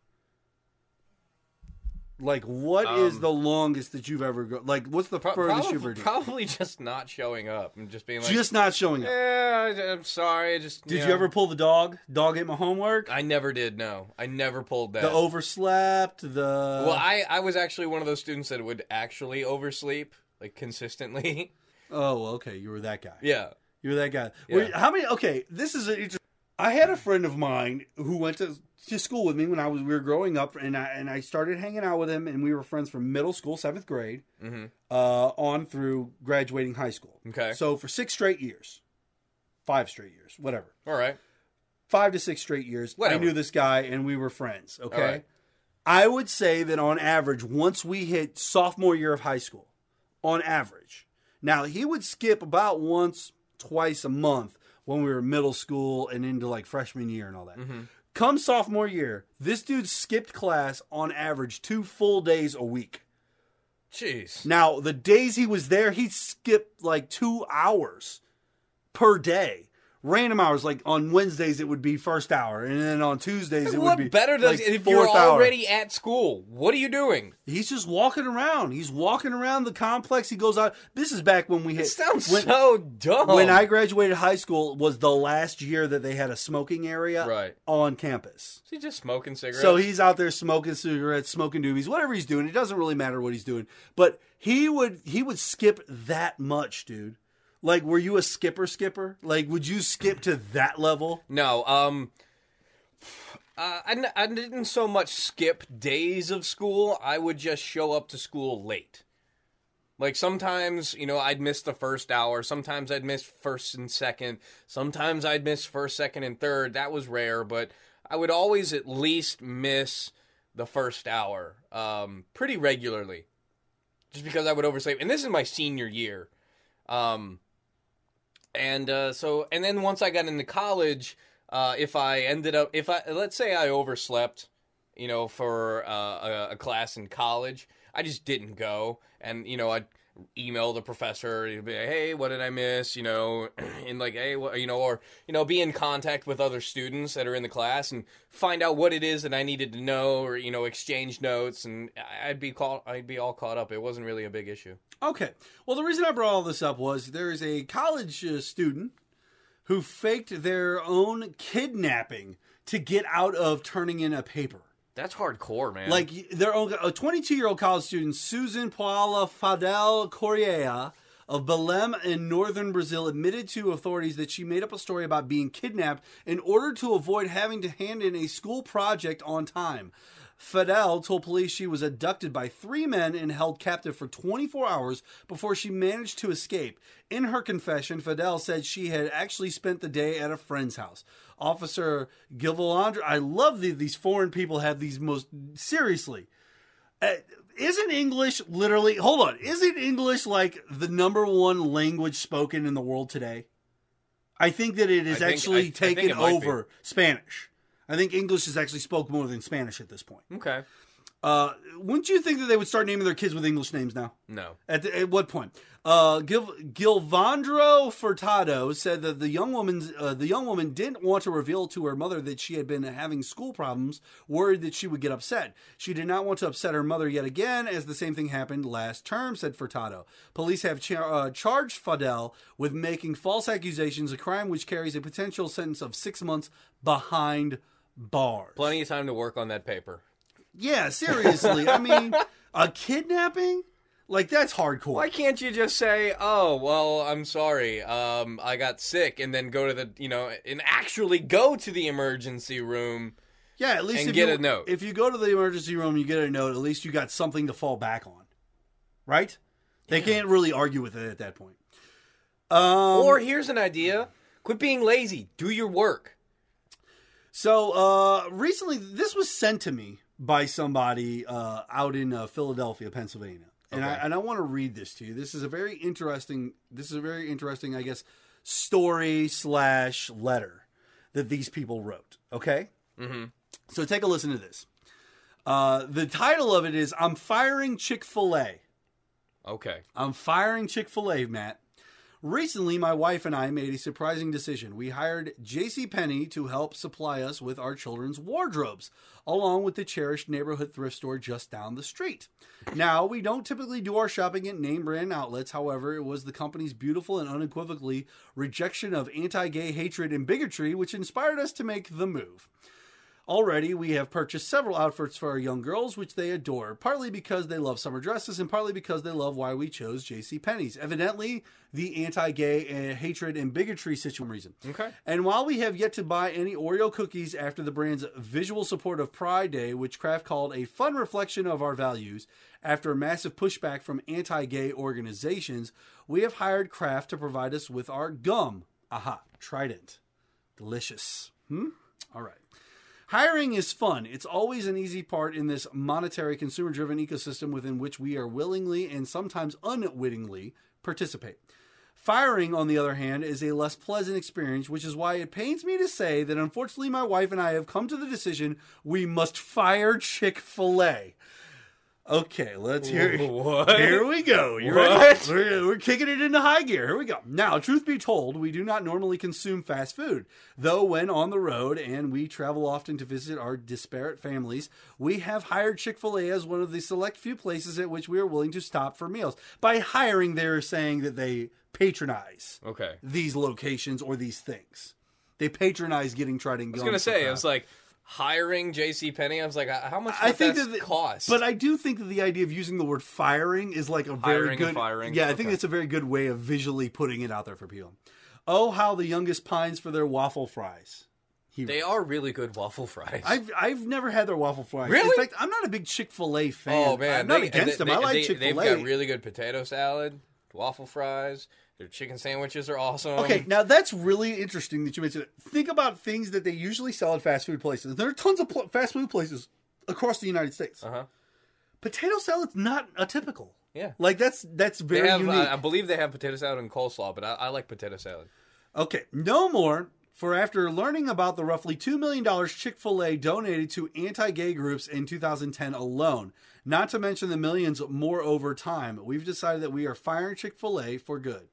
Like, what um, is the longest that you've ever go? Like, what's the pro- furthest probably, you've ever done? Probably just not showing up and just being like, just not showing up. Yeah, I- I'm sorry. I just Did you, you know. ever pull the dog? Dog ate my homework. I never did. No, I never pulled that. The overslept. The well, I I was actually one of those students that would actually oversleep like consistently. Oh, okay. You were that guy. Yeah, you were that guy. Yeah. Wait, how many? Okay, this is a. I had a friend of mine who went to, to school with me when I was we were growing up, and I and I started hanging out with him, and we were friends from middle school, seventh grade, mm-hmm. uh, on through graduating high school. Okay. So for six straight years, five straight years, whatever. All right. Five to six straight years, Whatever. I knew this guy, and we were friends. Okay. All right. I would say that on average, once we hit sophomore year of high school, on average, now he would skip about once, twice a month. When we were middle school and into like freshman year and all that. Mm-hmm. Come sophomore year, this dude skipped class on average two full days a week. Jeez. Now, the days he was there, he skipped like two hours per day. Random hours, like on Wednesdays it would be first hour, and then on Tuesdays it What would be better does like if you're fourth hour. already at school? What are you doing? He's just walking around. He's walking around the complex. He goes out. This is back when we hit. It sounds when, so dumb. When I graduated high school was the last year that they had a smoking area Right. on campus. Is he just smoking cigarettes? So he's out there smoking cigarettes, smoking doobies, whatever he's doing. It doesn't really matter what he's doing. But he would he would skip that much, dude. Like, were you a skipper skipper? Like, would you skip to that level? No, um, uh, I, n- I didn't so much skip days of school. I would just show up to school late. Like, sometimes, you know, I'd miss the first hour. Sometimes I'd miss first and second. Sometimes I'd miss first, second, and third. That was rare, but I would always at least miss the first hour um, pretty regularly. Just because I would oversleep. And this is my senior year. Um... And uh, so, and then once I got into college, uh, if I ended up, if I, let's say I overslept, you know, for uh, a, a class in college, I just didn't go. And, you know, I'd email the professor, he'd be like, hey, what did I miss? You know, and like, hey, what, you know, or, you know, be in contact with other students that are in the class and find out what it is that I needed to know or, you know, exchange notes. And I'd be caught, I'd be all caught up. It wasn't really a big issue. Okay. Well, the reason I brought all this up was there is a college uh, student who faked their own kidnapping to get out of turning in a paper. That's hardcore, man. Like, their own, a twenty-two-year-old college student, Susan Paula Fadel Correa of Belém in northern Brazil, admitted to authorities that she made up a story about being kidnapped in order to avoid having to hand in a school project on time. Fadel told police she was abducted by three men and held captive for twenty-four hours before she managed to escape. In her confession, Fadel said she had actually spent the day at a friend's house. Officer Gilvalandra, I love that these foreign people have these most, seriously. Uh, isn't English literally, hold on, isn't English like the number one language spoken in the world today? I think that it is I think- actually I- I taken think it might be. over Spanish. I think English is actually spoken more than Spanish at this point. Okay. Uh, wouldn't you think that they would start naming their kids with English names now? No. At, the, at what point? Uh, Gil, Gilvandro Furtado said that the young woman's uh, the young woman didn't want to reveal to her mother that she had been having school problems, worried that she would get upset. She did not want to upset her mother yet again, as the same thing happened last term, said Furtado. Police have char- uh, charged Fadel with making false accusations, a crime which carries a potential sentence of six months behind bars. Plenty of time to work on that paper. Yeah, seriously. I mean, a kidnapping? Like, that's hardcore. Why can't you just say, oh, well, I'm sorry, um, I got sick, and then go to the, you know, and actually go to the emergency room? Yeah, at least and if get you, a note. If you go to the emergency room, you get a note, at least you got something to fall back on. Right? They Yeah. can't really argue with it at that point. Um, Or here's an idea. Quit being lazy. Do your work. So, uh, recently, this was sent to me by somebody uh, out in uh, Philadelphia, Pennsylvania. And I Okay. and I want to read this to you. This is a very interesting, this is a very interesting, I guess, story slash letter that these people wrote. Okay? Mm-hmm. So take a listen to this. Uh, the title of it is, I'm Firing Chick-fil-A. Okay. I'm firing Chick-fil-A, Matt. Recently, my wife and I made a surprising decision. We hired JCPenney to help supply us with our children's wardrobes, along with the cherished neighborhood thrift store just down the street. Now, we don't typically do our shopping at name brand outlets. However, it was the company's beautiful and unequivocally rejection of anti-gay hatred and bigotry which inspired us to make the move. Already, we have purchased several outfits for our young girls, which they adore, partly because they love summer dresses and partly because they love why we chose JCPenney's. Evidently, the anti-gay and hatred and bigotry situation reason. Okay. And while we have yet to buy any Oreo cookies after the brand's visual support of Pride Day, which Kraft called a fun reflection of our values, after a massive pushback from anti-gay organizations, we have hired Kraft to provide us with our gum. Aha, Trident. Delicious. Hmm? All right. Hiring is fun. It's always an easy part in this monetary, consumer-driven ecosystem within which we are willingly and sometimes unwittingly participate. Firing, on the other hand, is a less pleasant experience, which is why it pains me to say that unfortunately my wife and I have come to the decision we must fire Chick-fil-A. Okay, let's hear What? Here we go. You What? ready? We're, we're kicking it into high gear. Here we go. Now, truth be told, we do not normally consume fast food. Though when on the road and we travel often to visit our disparate families, we have hired Chick-fil-A as one of the select few places at which we are willing to stop for meals. By hiring, they're saying that they patronize Okay. these locations or these things. They patronize getting tried and I was going gonna for say, crowd. I was like, hiring JCPenney, I was like, how much I would think that that the, cost? But I do think that the idea of using the word firing is like a very Hiring good and firing? Yeah, I think Okay. it's a very good way of visually putting it out there for people. Oh, how the youngest pines for their waffle fries. He They are really good waffle fries. I've I've never had their waffle fries. Really? In fact, I'm not a big Chick-fil-A fan. oh man, I'm not they- against they, them. I they- like they- Chick-fil-A. They've got really good potato salad, waffle fries. Their chicken sandwiches are awesome. Okay, now that's really interesting that you mentioned it. Think about things that they usually sell at fast food places. There are tons of pl- fast food places across the United States. Uh huh. Potato salad's not atypical. Yeah. Like that's that's very They have, unique. uh, I believe they have potato salad and coleslaw, but I, I like potato salad. Okay, no more. For after learning about the roughly two million dollars Chick-fil-A donated to anti-gay groups in two thousand ten alone, not to mention the millions more over time, we've decided that we are firing Chick-fil-A for good.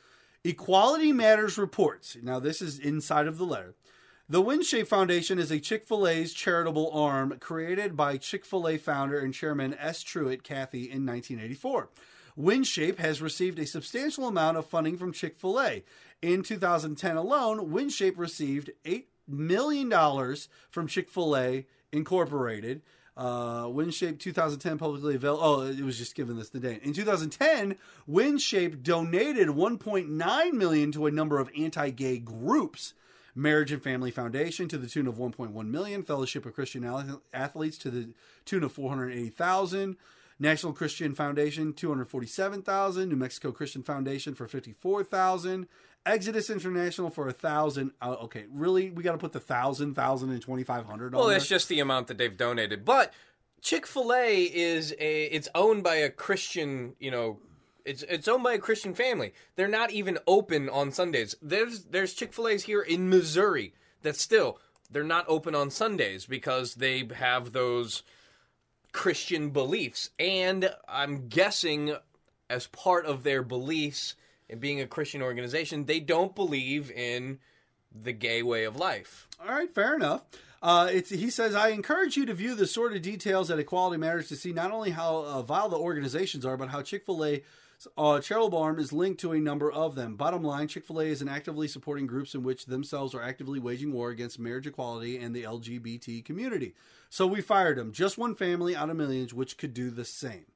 Equality Matters reports, now this is inside of the letter, the WinShape Foundation is a Chick-fil-A's charitable arm created by Chick-fil-A founder and chairman S. Truett Cathy in nineteen eighty-four. WinShape has received a substantial amount of funding from Chick-fil-A. In two thousand ten alone, WinShape received eight million dollars from Chick-fil-A Incorporated. Uh, WinShape twenty ten publicly available. Oh, it was just given this today. In two thousand ten, WinShape donated one point nine million dollars to a number of anti-gay groups. Marriage and Family Foundation to the tune of one point one million dollars. Fellowship of Christian Athletes to the tune of four hundred eighty thousand dollars. National Christian Foundation, two hundred forty-seven thousand dollars. New Mexico Christian Foundation for fifty-four thousand dollars. Exodus International for one thousand dollars. Uh, okay, really? We got to put the one thousand, one thousand, and twenty-five hundred Well, on that's there? just the amount that they've donated. But Chick-fil-A is a it's owned by a Christian, you know, it's it's owned by a Christian family. They're not even open on Sundays. There's there's Chick-fil-A's here in Missouri that still they're not open on Sundays because they have those Christian beliefs. And I'm guessing as part of their beliefs in being a Christian organization, they don't believe in the gay way of life. All right, fair enough. Uh, it's, he says, I encourage you to view the sort of details at Equality Matters to see not only how uh, vile the organizations are, but how Chick-fil-A uh, charitable arm is linked to a number of them. Bottom line, Chick-fil-A is an actively supporting groups in which themselves are actively waging war against marriage equality and the L G B T community. So we fired him. Just one family out of millions, which could do the same.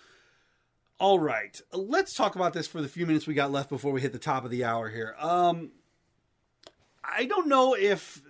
All right, let's talk about this for the few minutes we got left before we hit the top of the hour here. Um, I don't know if...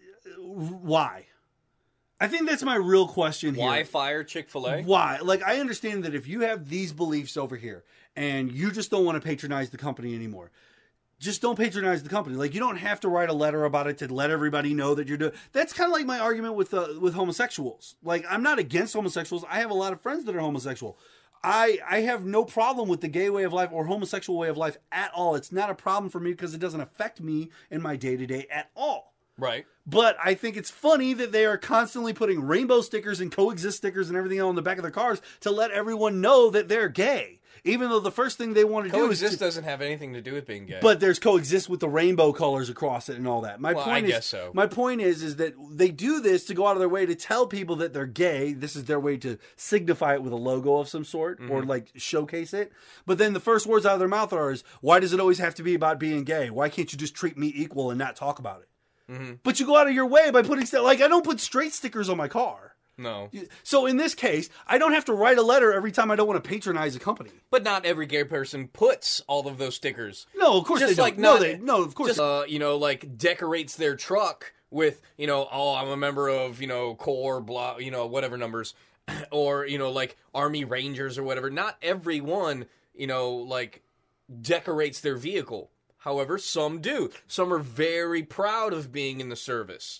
Why? I think that's my real question here. Why fire Chick-fil-A? Why? Like, I understand that if you have these beliefs over here and you just don't want to patronize the company anymore, just don't patronize the company. Like, you don't have to write a letter about it to let everybody know that you're doing. That's kind of like my argument with uh, with homosexuals. Like, I'm not against homosexuals. I have a lot of friends that are homosexual. I I have no problem with the gay way of life or homosexual way of life at all. It's not a problem for me because it doesn't affect me in my day-to-day at all. Right. But I think it's funny that they are constantly putting rainbow stickers and coexist stickers and everything on the back of their cars to let everyone know that they're gay. Even though the first thing they want to do is Coexist to, doesn't have anything to do with being gay. but there's coexist with the rainbow colors across it and all that. My Well, point I is, guess so. My point is, is that they do this to go out of their way to tell people that they're gay. This is their way to signify it with a logo of some sort or Mm-hmm. like showcase it. But then the first words out of their mouth are, is, "Why does it always have to be about being gay? Why can't you just treat me equal and not talk about it?" Mm-hmm. But you go out of your way by putting stuff like I don't put straight stickers on my car. no. So in this case, I don't have to write a letter every time I don't want to patronize a company. But not every gay person puts all of those stickers. No, of course Just they like don't. No, not- they no, of course. Just, uh, you know, like decorates their truck with, you know, oh, I'm a member of, you know, core, blah, you know, whatever numbers. Or, you know, like Army Rangers or whatever. Not everyone, you know, like decorates their vehicle. However, some do. Some are very proud of being in the service.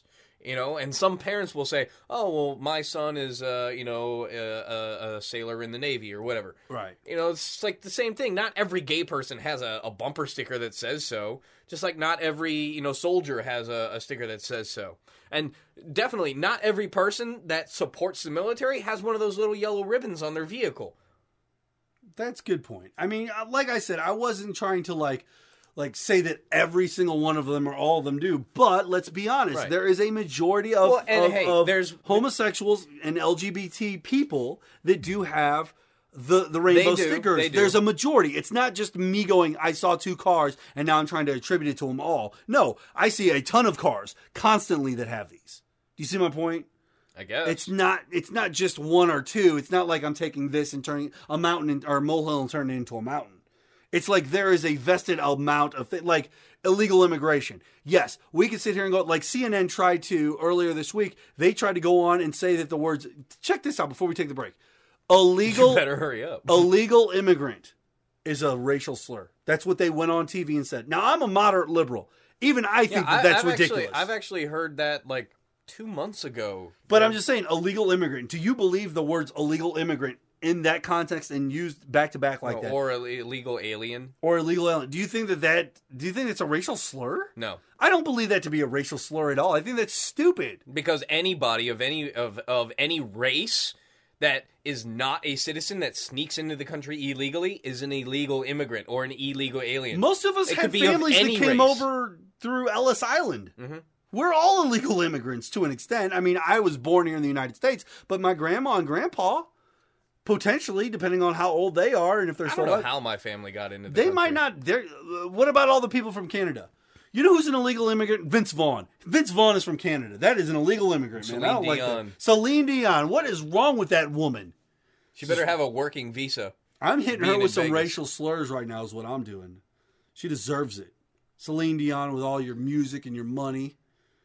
You know, and some parents will say, "Oh, well, my son is, uh, you know, a, a, a sailor in the Navy or whatever." Right. You know, it's like the same thing. Not every gay person has a, a bumper sticker that says so. Just like not every, you know, soldier has a, a sticker that says so. And definitely not every person that supports the military has one of those little yellow ribbons on their vehicle. That's a good point. I mean, like I said, I wasn't trying to like like say that every single one of them or all of them do, but let's be honest, Right. there is a majority of, Well, and of, hey, of there's- homosexuals and L G B T people that do have the the rainbow They do, stickers. they do. There's a majority. It's not just me going, I saw two cars and now I'm trying to attribute it to them all. No, I see a ton of cars constantly that have these. Do you see my point? I guess. It's not. It's not just one or two. It's not like I'm taking this and turning a mountain in, or a molehill and turning it into a mountain. It's like there is a vested amount of th- like illegal immigration. Yes, we could sit here and go like C N N tried to earlier this week. They tried to go on and say that the words. Check this out before we take the break. Illegal. You better hurry up. Illegal immigrant is a racial slur. That's what they went on T V and said. Now I'm a moderate liberal. Even I think Yeah, that that's I've ridiculous. Actually, I've actually heard that like two months ago. But I'm just saying, illegal immigrant. Do you believe the words illegal immigrant in that context and used back to back like that? Or a illegal alien. Or illegal alien. Do you think that that, do you think it's a racial slur? No. I don't believe that to be a racial slur at all. I think that's stupid. Because anybody of any of, of any race that is not a citizen that sneaks into the country illegally is an illegal immigrant or an illegal alien. Most of us It had could be of families that any came race. over through Ellis Island. Mm-hmm. We're all illegal immigrants to an extent. I mean, I was born here in the United States, but my grandma and grandpa, potentially, depending on how old they are and if they're I still don't know alive, how my family got into the they country. might not. They're, uh, what about all the people from Canada? You know who's an illegal immigrant? Vince Vaughn. Vince Vaughn is from Canada. That is an illegal immigrant, man. I don't Celine like Dion. that. Celine Dion. What is wrong with that woman? She better have a working visa. I'm hitting Being her with in some Vegas. racial slurs right now is what I'm doing. She deserves it. Celine Dion with all your music and your money.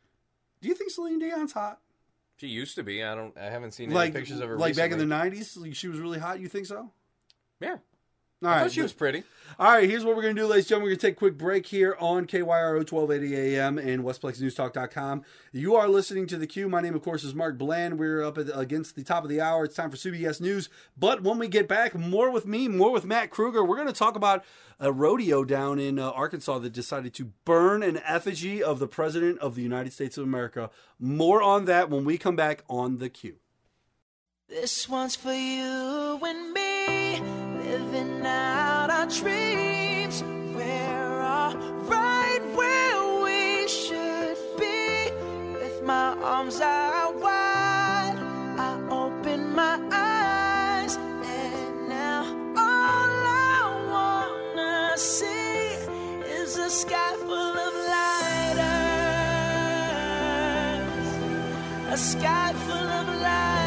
Do you think Celine Dion's hot? She used to be. I don't. I haven't seen Like, any pictures of her. like back in the recently. nineties, like she was really hot. You think so? Yeah. All I right. thought she was pretty. All right, here's what we're going to do, ladies and gentlemen. We're going to take a quick break here on K Y R O twelve eighty A M and westplex news talk dot com. You are listening to The Q. My name, of course, is Mark Bland. We're up at, against the top of the hour. It's time for C B S News. But when we get back, more with me, more with Matt Kruger. We're going to talk about a rodeo down in uh, Arkansas that decided to burn an effigy of the President of the United States of America. More on that when we come back on The Q. This one's for you and me, living out our dreams. We're all right where we should be. With my arms out wide, I open my eyes, and now all I wanna see is a sky full of lighters, a sky full of lighters.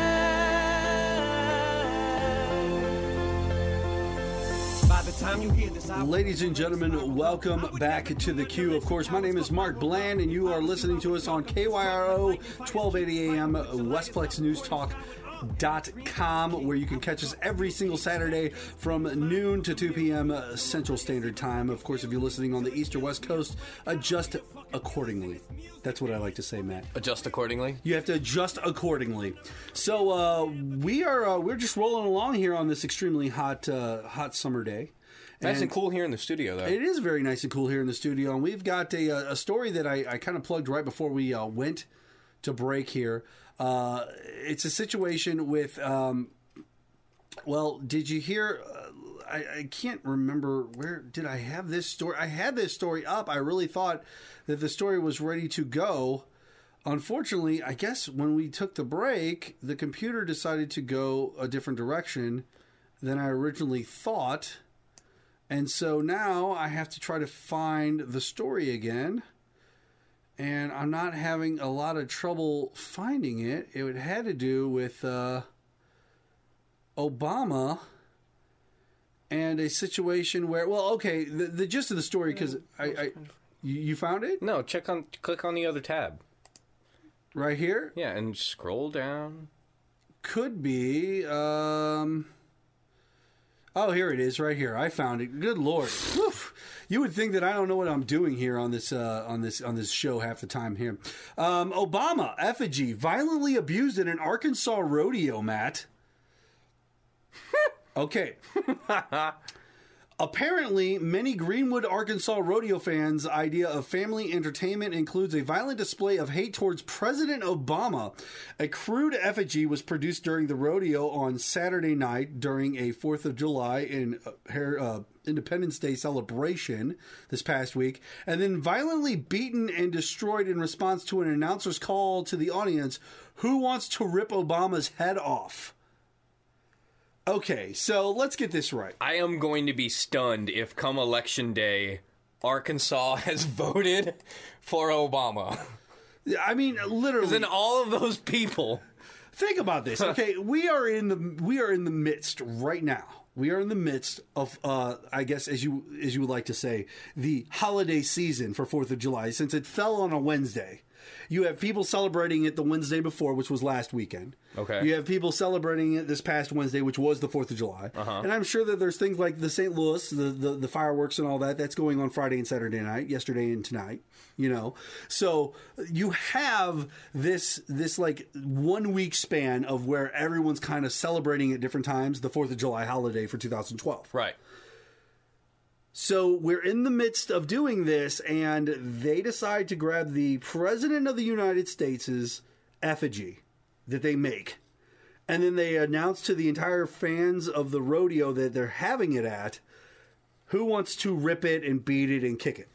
Ladies and gentlemen, welcome back to The Q. Of course, my name is Mark Bland, and you are listening to us on K Y R O twelve eighty A M, westplex news talk dot com, where you can catch us every single Saturday from noon to two p.m. Central Standard Time. Of course, if you're listening on the East or West Coast, adjust accordingly. That's what I like to say, Matt. Adjust accordingly. You have to adjust accordingly. So uh, we are uh, we're just rolling along here on this extremely hot uh, hot summer day. Nice and cool here in the studio, though. It is very nice and cool here in the studio, and we've got a, a story that I, I kind of plugged right before we uh, went to break here. Uh, it's a situation with, um, well, did you hear? Uh, I, I can't remember where did I have this story. I had this story up. I really thought that the story was ready to go. Unfortunately, I guess when we took the break, the computer decided to go a different direction than I originally thought. And so now I have to try to find the story again. And I'm not having a lot of trouble finding it. It had to do with uh, Obama and a situation where, well, okay, the, the gist of the story, because I, I, you you found it? No, check on, click on the other tab. Right here? Yeah, and scroll down. Could be, um... oh, here it is, right here. I found it. Good Lord. Woof. You would think that I don't know what I'm doing here on this uh, on this on this show half the time here. Um, Obama effigy violently abused at an Arkansas rodeo, Matt. Okay. Apparently, many Greenwood, Arkansas rodeo fans' idea of family entertainment includes a violent display of hate towards President Obama. A crude effigy was produced during the rodeo on Saturday night during a fourth of July in uh, uh, Independence Day celebration this past week, and then violently beaten and destroyed in response to an announcer's call to the audience, "Who wants to rip Obama's head off?" Okay, so let's get this right. I am going to be stunned if come election day, Arkansas has voted for Obama. I mean, literally. Because then all of those people. Think about this. Okay, we are in the we are in the midst right now. We are in the midst of, uh, I guess, as you as you would like to say, the holiday season for Fourth of July, since it fell on a Wednesday. You have people celebrating it the Wednesday before, which was last weekend. Okay. You have people celebrating it this past Wednesday, which was the fourth of July. Uh-huh. And I'm sure that there's things like the Saint Louis, the, the, the fireworks and all that, that's going on Friday and Saturday night, yesterday and tonight, you know. So you have this, this like one week span of where everyone's kind of celebrating at different times the fourth of July holiday for two thousand twelve. Right. So we're in the midst of doing this, and they decide to grab the President of the United States' effigy that they make. And then they announce to the entire fans of the rodeo that they're having it at, who wants to rip it and beat it and kick it.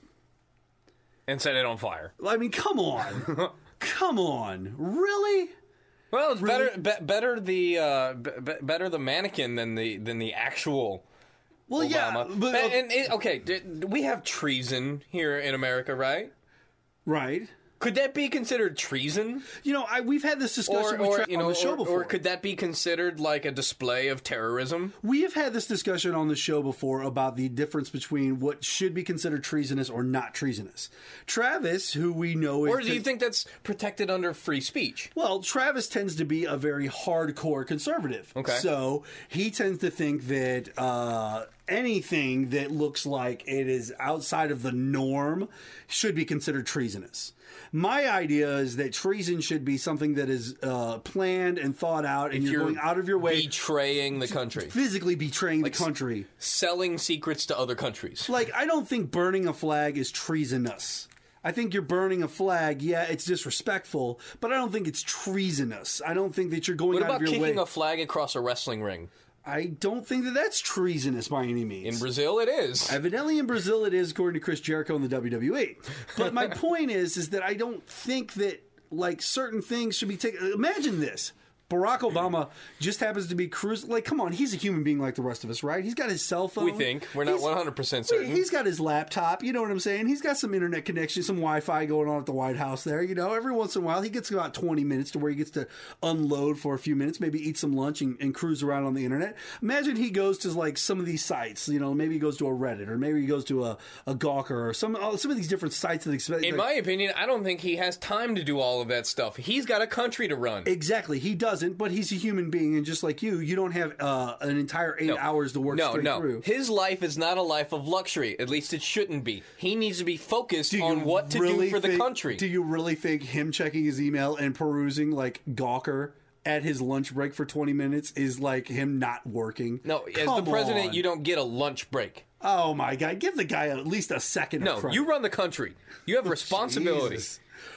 And set it on fire. I mean, come on. Come on. Really? Well, it's Really? better be, better the uh, be, better the mannequin than the than the actual Well, Obama. yeah. But, and, and it, okay, d- we have treason here in America, right? right. Could that be considered treason? You know, I, we've had this discussion Or, with or Tra- you know, on the show or, before. or could that be considered like a display of terrorism? We have had this discussion on the show before about the difference between what should be considered treasonous or not treasonous. Travis, who we know is... Or do you think that's protected under free speech? Well, Travis tends to be a very hardcore conservative. Okay. So he tends to think that uh, anything that looks like it is outside of the norm should be considered treasonous. My idea is that treason should be something that is uh, planned and thought out, and If you're, you're going out of your way betraying the country, physically betraying Like the country. selling secrets to other countries. Like, I don't think burning a flag is treasonous. I think you're burning a flag, yeah, it's disrespectful, but I don't think it's treasonous. I don't think that you're going What out about of your way. kicking a flag across a wrestling ring? I don't think that that's treasonous by any means. In Brazil, it is. Evidently in Brazil it is, according to Chris Jericho in the W W E. But my point is, is that I don't think that, like, certain things should be taken... Imagine this. Barack Obama just happens to be cruising. Like, come on, he's a human being like the rest of us, right? He's got his cell phone. We think. We're not He's- one hundred percent certain. He's got his laptop. You know what I'm saying? He's got some internet connection, some Wi-Fi going on at the White House there. You know, every once in a while, he gets about twenty minutes to where he gets to unload for a few minutes, maybe eat some lunch and, and cruise around on the internet. Imagine he goes to, like, some of these sites. You know, maybe he goes to a Reddit, or maybe he goes to a, a Gawker, or some oh, some of these different sites that expect. In my opinion, I don't think he has time to do all of that stuff. He's got a country to run. Exactly, he doesn't, but he's a human being, and just like you, you don't have uh, an entire eight No. hours to work no, straight no. through. His life is not a life of luxury. At least it shouldn't be. He needs to be focused Do you on what to really do for the think- country. Do you really think him checking his email and perusing like Gawker at his lunch break for twenty minutes is like him not working? no, as Come the president, on. you don't get a lunch break. Oh my God! Give the guy at least a second. No, of credit. you run the country. You have responsibility. Jesus.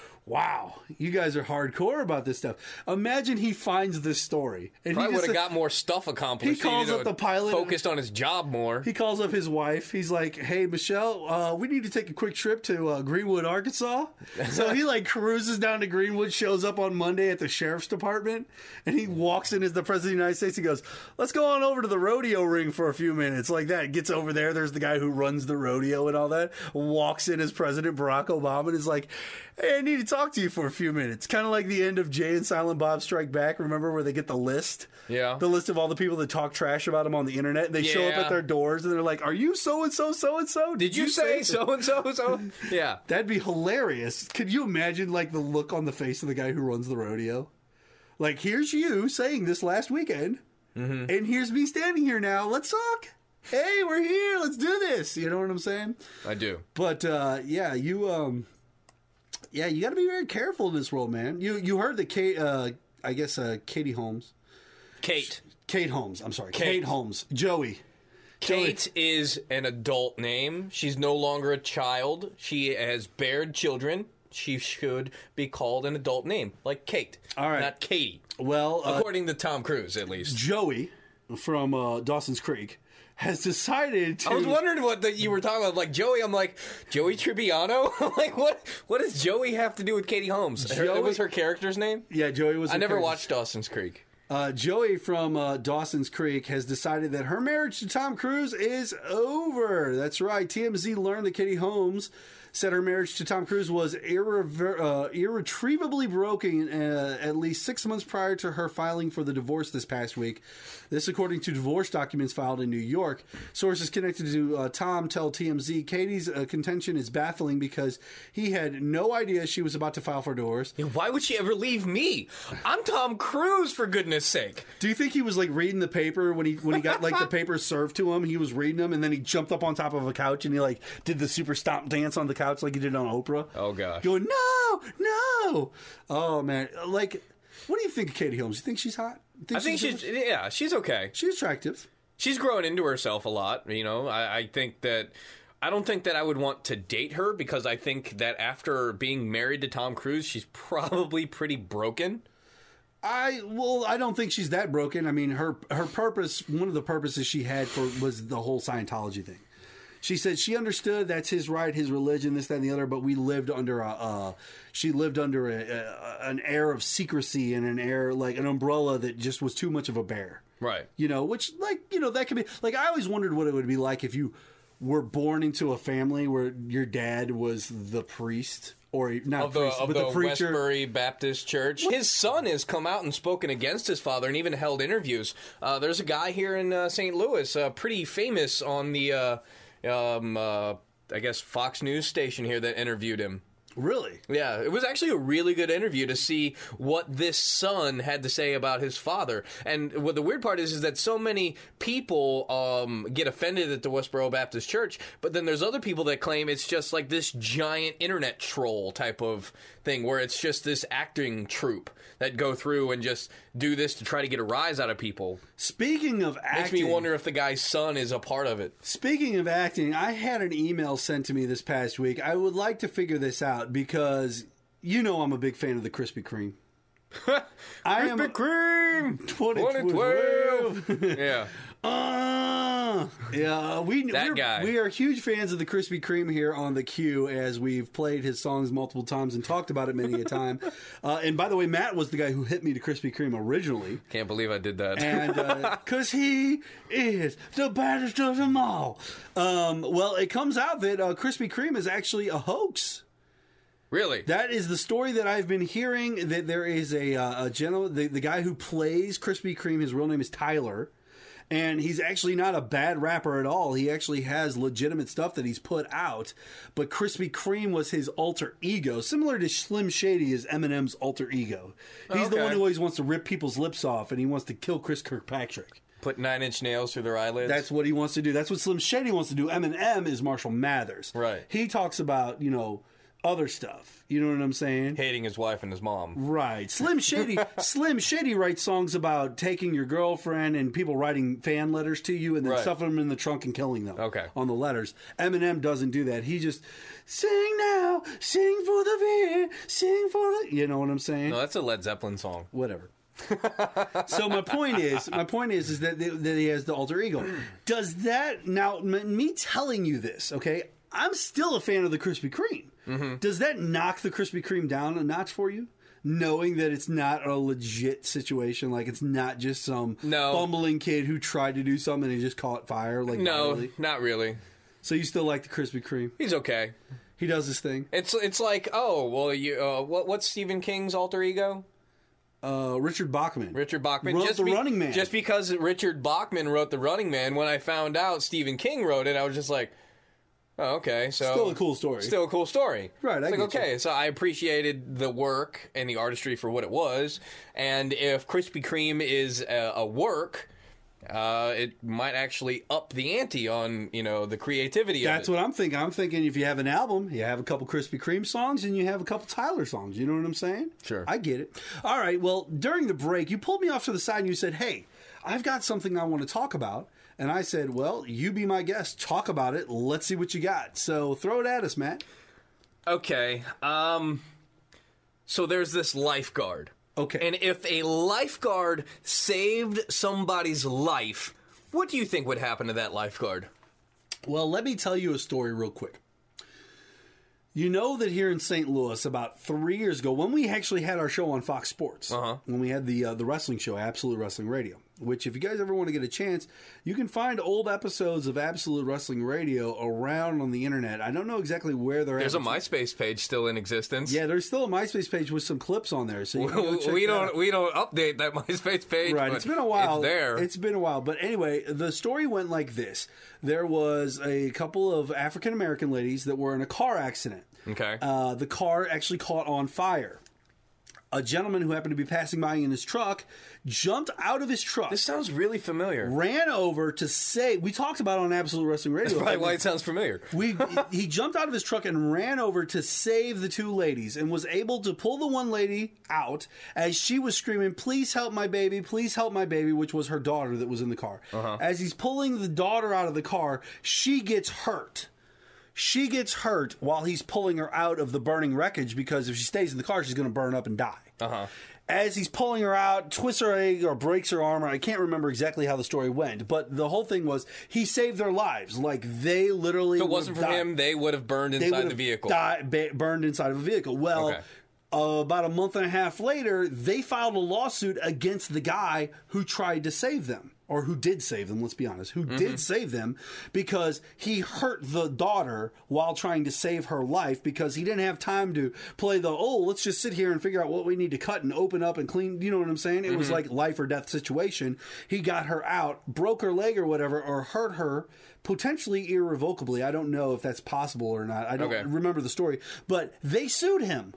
Wow, you guys are hardcore about this stuff. Imagine he finds this story and Probably he would just have got more stuff accomplished. he calls needed up to the pilot and- focused on his job more. He calls up his wife. He's like, "Hey, Michelle, uh, we need to take a quick trip to uh, Greenwood, Arkansas." So he like cruises down to Greenwood, shows up on Monday at the sheriff's department, and he walks in as the president of the United States. He goes, "Let's go on over to the rodeo ring for a few minutes." Like that. Gets over there. There's the guy who runs the rodeo and all that. Walks in as President Barack Obama and is like, "Hey, I need to talk to you for a few minutes." Kind of like the end of Jay and Silent Bob Strike Back. Remember where they get the list? Yeah. The list of all the people that talk trash about him on the internet. And they show up Yeah. at their doors and they're like, "Are you so and so, so and so? Did you say so and so so? Yeah. That'd be hilarious. Could you imagine like the look on the face of the guy who runs the rodeo? Like, here's you saying this last weekend, Mm-hmm. and here's me standing here now. Let's talk. hey, we're here. Let's do this. You know what I'm saying? I do. But uh, yeah, you um, yeah, you got to be very careful in this world, man. You you heard that Kate, uh, I guess uh, Katie Holmes, Kate. Kate Holmes. I'm sorry, Kate. Kate Holmes, Joey. Kate is an adult name. She's no longer a child. She has bared children. She should be called an adult name, like Kate. All right. Not Katie. Well, uh, According to Tom Cruise, at least. Joey from uh, Dawson's Creek has decided to. I was wondering what the, you were talking about. Like, Joey, I'm like, Joey Tribbiano? I'm like, what What does Joey have to do with Katie Holmes? Her, Joey- it was her character's name? Yeah, Joey was. I her never character. watched Dawson's Creek. Uh, Joey from uh, Dawson's Creek has decided that her marriage to Tom Cruise is over. That's right. T M Z learned that Katie Holmes said her marriage to Tom Cruise was irrever- uh, irretrievably broken uh, at least six months prior to her filing for the divorce this past week. This, according to divorce documents filed in New York. Sources connected to uh, Tom tell T M Z Katie's uh, contention is baffling because he had no idea she was about to file for divorce. Why would she ever leave me? I'm Tom Cruise, for goodness sake. Do you think he was like reading the paper when he when he got like the paper served to him? He was reading them and then he jumped up on top of a couch and he like did the super stomp dance on the couch like he did on Oprah. Oh gosh. Going no, no. Oh man, like what do you think of Katie Holmes? You think she's hot? I think she's, yeah, she's okay. she's attractive. She's growing into herself a lot, you know. I, I think that I don't think that I would want to date her because I think that after being married to Tom Cruise, she's probably pretty broken. I well, I don't think she's that broken. I mean, her her purpose, one of the purposes she had for was the whole Scientology thing. She said she understood that's his right, his religion, this, that, and the other. But we lived under a, uh, she lived under a, a, an air of secrecy and an air like an umbrella that just was too much of a bear. Right. You know, which like you know that could be like I always wondered what it would be like if you were born into a family where your dad was the priest. Or not Of the, priest, of but the, the preacher. Westbury Baptist Church. His son has come out and spoken against his father and even held interviews. Uh, there's a guy here in uh, Saint Louis, uh, pretty famous on the, uh, um, uh, I guess, Fox News station here that interviewed him. Really? Yeah, it was actually a really good interview to see what this son had to say about his father. And what the weird part is, is that so many people um, get offended at the Westboro Baptist Church, but then there's other people that claim it's just like this giant internet troll type of thing, where it's just this acting troupe that go through and just do this to try to get a rise out of people. Speaking of acting, Makes me wonder if the guy's son is a part of it. Speaking of acting, I had an email sent to me this past week. I would like to figure this out because you know I'm a big fan of the Krispy Kreme. I am Krispy Kreme twenty twelve. Yeah. Uh, yeah, we That we're, guy. we are huge fans of the Krispy Kreme here on the Q, as we've played his songs multiple times and talked about it many a time. Uh, and by the way, Matt was the guy who hit me to Krispy Kreme originally. Can't believe I did that. And because he is the baddest of them all. Um, well, it comes out that uh, Krispy Kreme is actually a hoax. Really? That is the story that I've been hearing. That there is a, uh, a gentleman, the, the guy who plays Krispy Kreme, his real name is Tyler. And he's actually not a bad rapper at all. He actually has legitimate stuff that he's put out. But Krispy Kreme was his alter ego, similar to Slim Shady is Eminem's alter ego. He's the Okay. one who always wants to rip people's lips off, and he wants to kill Chris Kirkpatrick. Put nine-inch nails through their eyelids? That's what he wants to do. That's what Slim Shady wants to do. Eminem is Marshall Mathers. Right. He talks about, you know, other stuff. You know what I'm saying? hating his wife and his mom. Right. Slim Shady Slim Shady writes songs about taking your girlfriend and people writing fan letters to you and then Right. stuffing them in the trunk and killing them. Okay. On the letters. Eminem doesn't do that. He just sing now, sing for the beer, sing for the you know what I'm saying? No, that's a Led Zeppelin song. Whatever. So my point is, my point is, is that, that he has the alter ego. Does that now? m- Me telling you this, okay? I'm still a fan of the Krispy Kreme. Mm-hmm. Does that knock the Krispy Kreme down a notch for you? Knowing that it's not a legit situation, like it's not just some No. bumbling kid who tried to do something and just caught fire. Like No, virally? not really. So you still like the Krispy Kreme? He's okay. He does his thing. It's it's like, oh, well, you uh, what what's Stephen King's alter ego? Uh, Richard Bachman. Richard Bachman. Wrote just The Running Man. Just because Richard Bachman wrote The Running Man, when I found out Stephen King wrote it, I was just like, oh, okay. So Still a cool story. Still a cool story. Right, It's I like, get you. okay, so I appreciated the work and the artistry for what it was. And if Krispy Kreme is a, a work, uh, it might actually up the ante on, you know, the creativity That's of it. what I'm thinking. I'm thinking if you have an album, you have a couple Krispy Kreme songs and you have a couple Tyler songs. You know what I'm saying? Sure. I get it. All right. Well, during the break, you pulled me off to the side and you said, hey, I've got something I want to talk about. And I said, well, you be my guest. Talk about it. Let's see what you got. So throw it at us, Matt. Okay. Um, so there's this lifeguard. Okay. And if a lifeguard saved somebody's life, what do you think would happen to that lifeguard? Well, let me tell you a story real quick. You know that here in Saint Louis, about three years ago, when we actually had our show on Fox Sports, Uh-huh. when we had the uh, the wrestling show, Absolute Wrestling Radio, which if you guys ever want to get a chance, you can find old episodes of Absolute Wrestling Radio around on the internet. I don't know exactly where they're There's at. a MySpace page still in existence. Yeah, there's still a MySpace page with some clips on there, so you can go check we that don't out. we don't update that MySpace page. Right, but it's been a while. It's there. It's been a while. But anyway, the story went like this. There was a couple of African-American ladies that were in a car accident. Okay. Uh, the car actually caught on fire. A gentleman who happened to be passing by in his truck jumped out of his truck, This sounds really familiar. ran over to save. We talked about it on Absolute Wrestling Radio. Probably why it sounds familiar. We he jumped out of his truck and ran over to save the two ladies and was able to pull the one lady out as she was screaming, "Please help my baby, please help my baby," which was her daughter that was in the car. Uh-huh. As he's pulling the daughter out of the car, she gets hurt. She gets hurt while he's pulling her out of the burning wreckage because if she stays in the car, she's going to burn up and die. Uh-huh. As he's pulling her out, twists her leg or breaks her arm. I can't remember exactly how the story went, but the whole thing was he saved their lives. Like they literally. If it wasn't for died. him, they would have burned They inside would the have vehicle. died- ba- burned inside of a vehicle. Well, Okay. uh, about a month and a half later, they filed a lawsuit against the guy who tried to save them. Or who did save them, let's be honest, who Mm-hmm. did save them because he hurt the daughter while trying to save her life because he didn't have time to play the, oh, let's just sit here and figure out what we need to cut and open up and clean. You know what I'm saying? It Mm-hmm. was like life or death situation. He got her out, broke her leg or whatever, or hurt her potentially irrevocably. I don't know if that's possible or not. I don't Okay. remember the story. But they sued him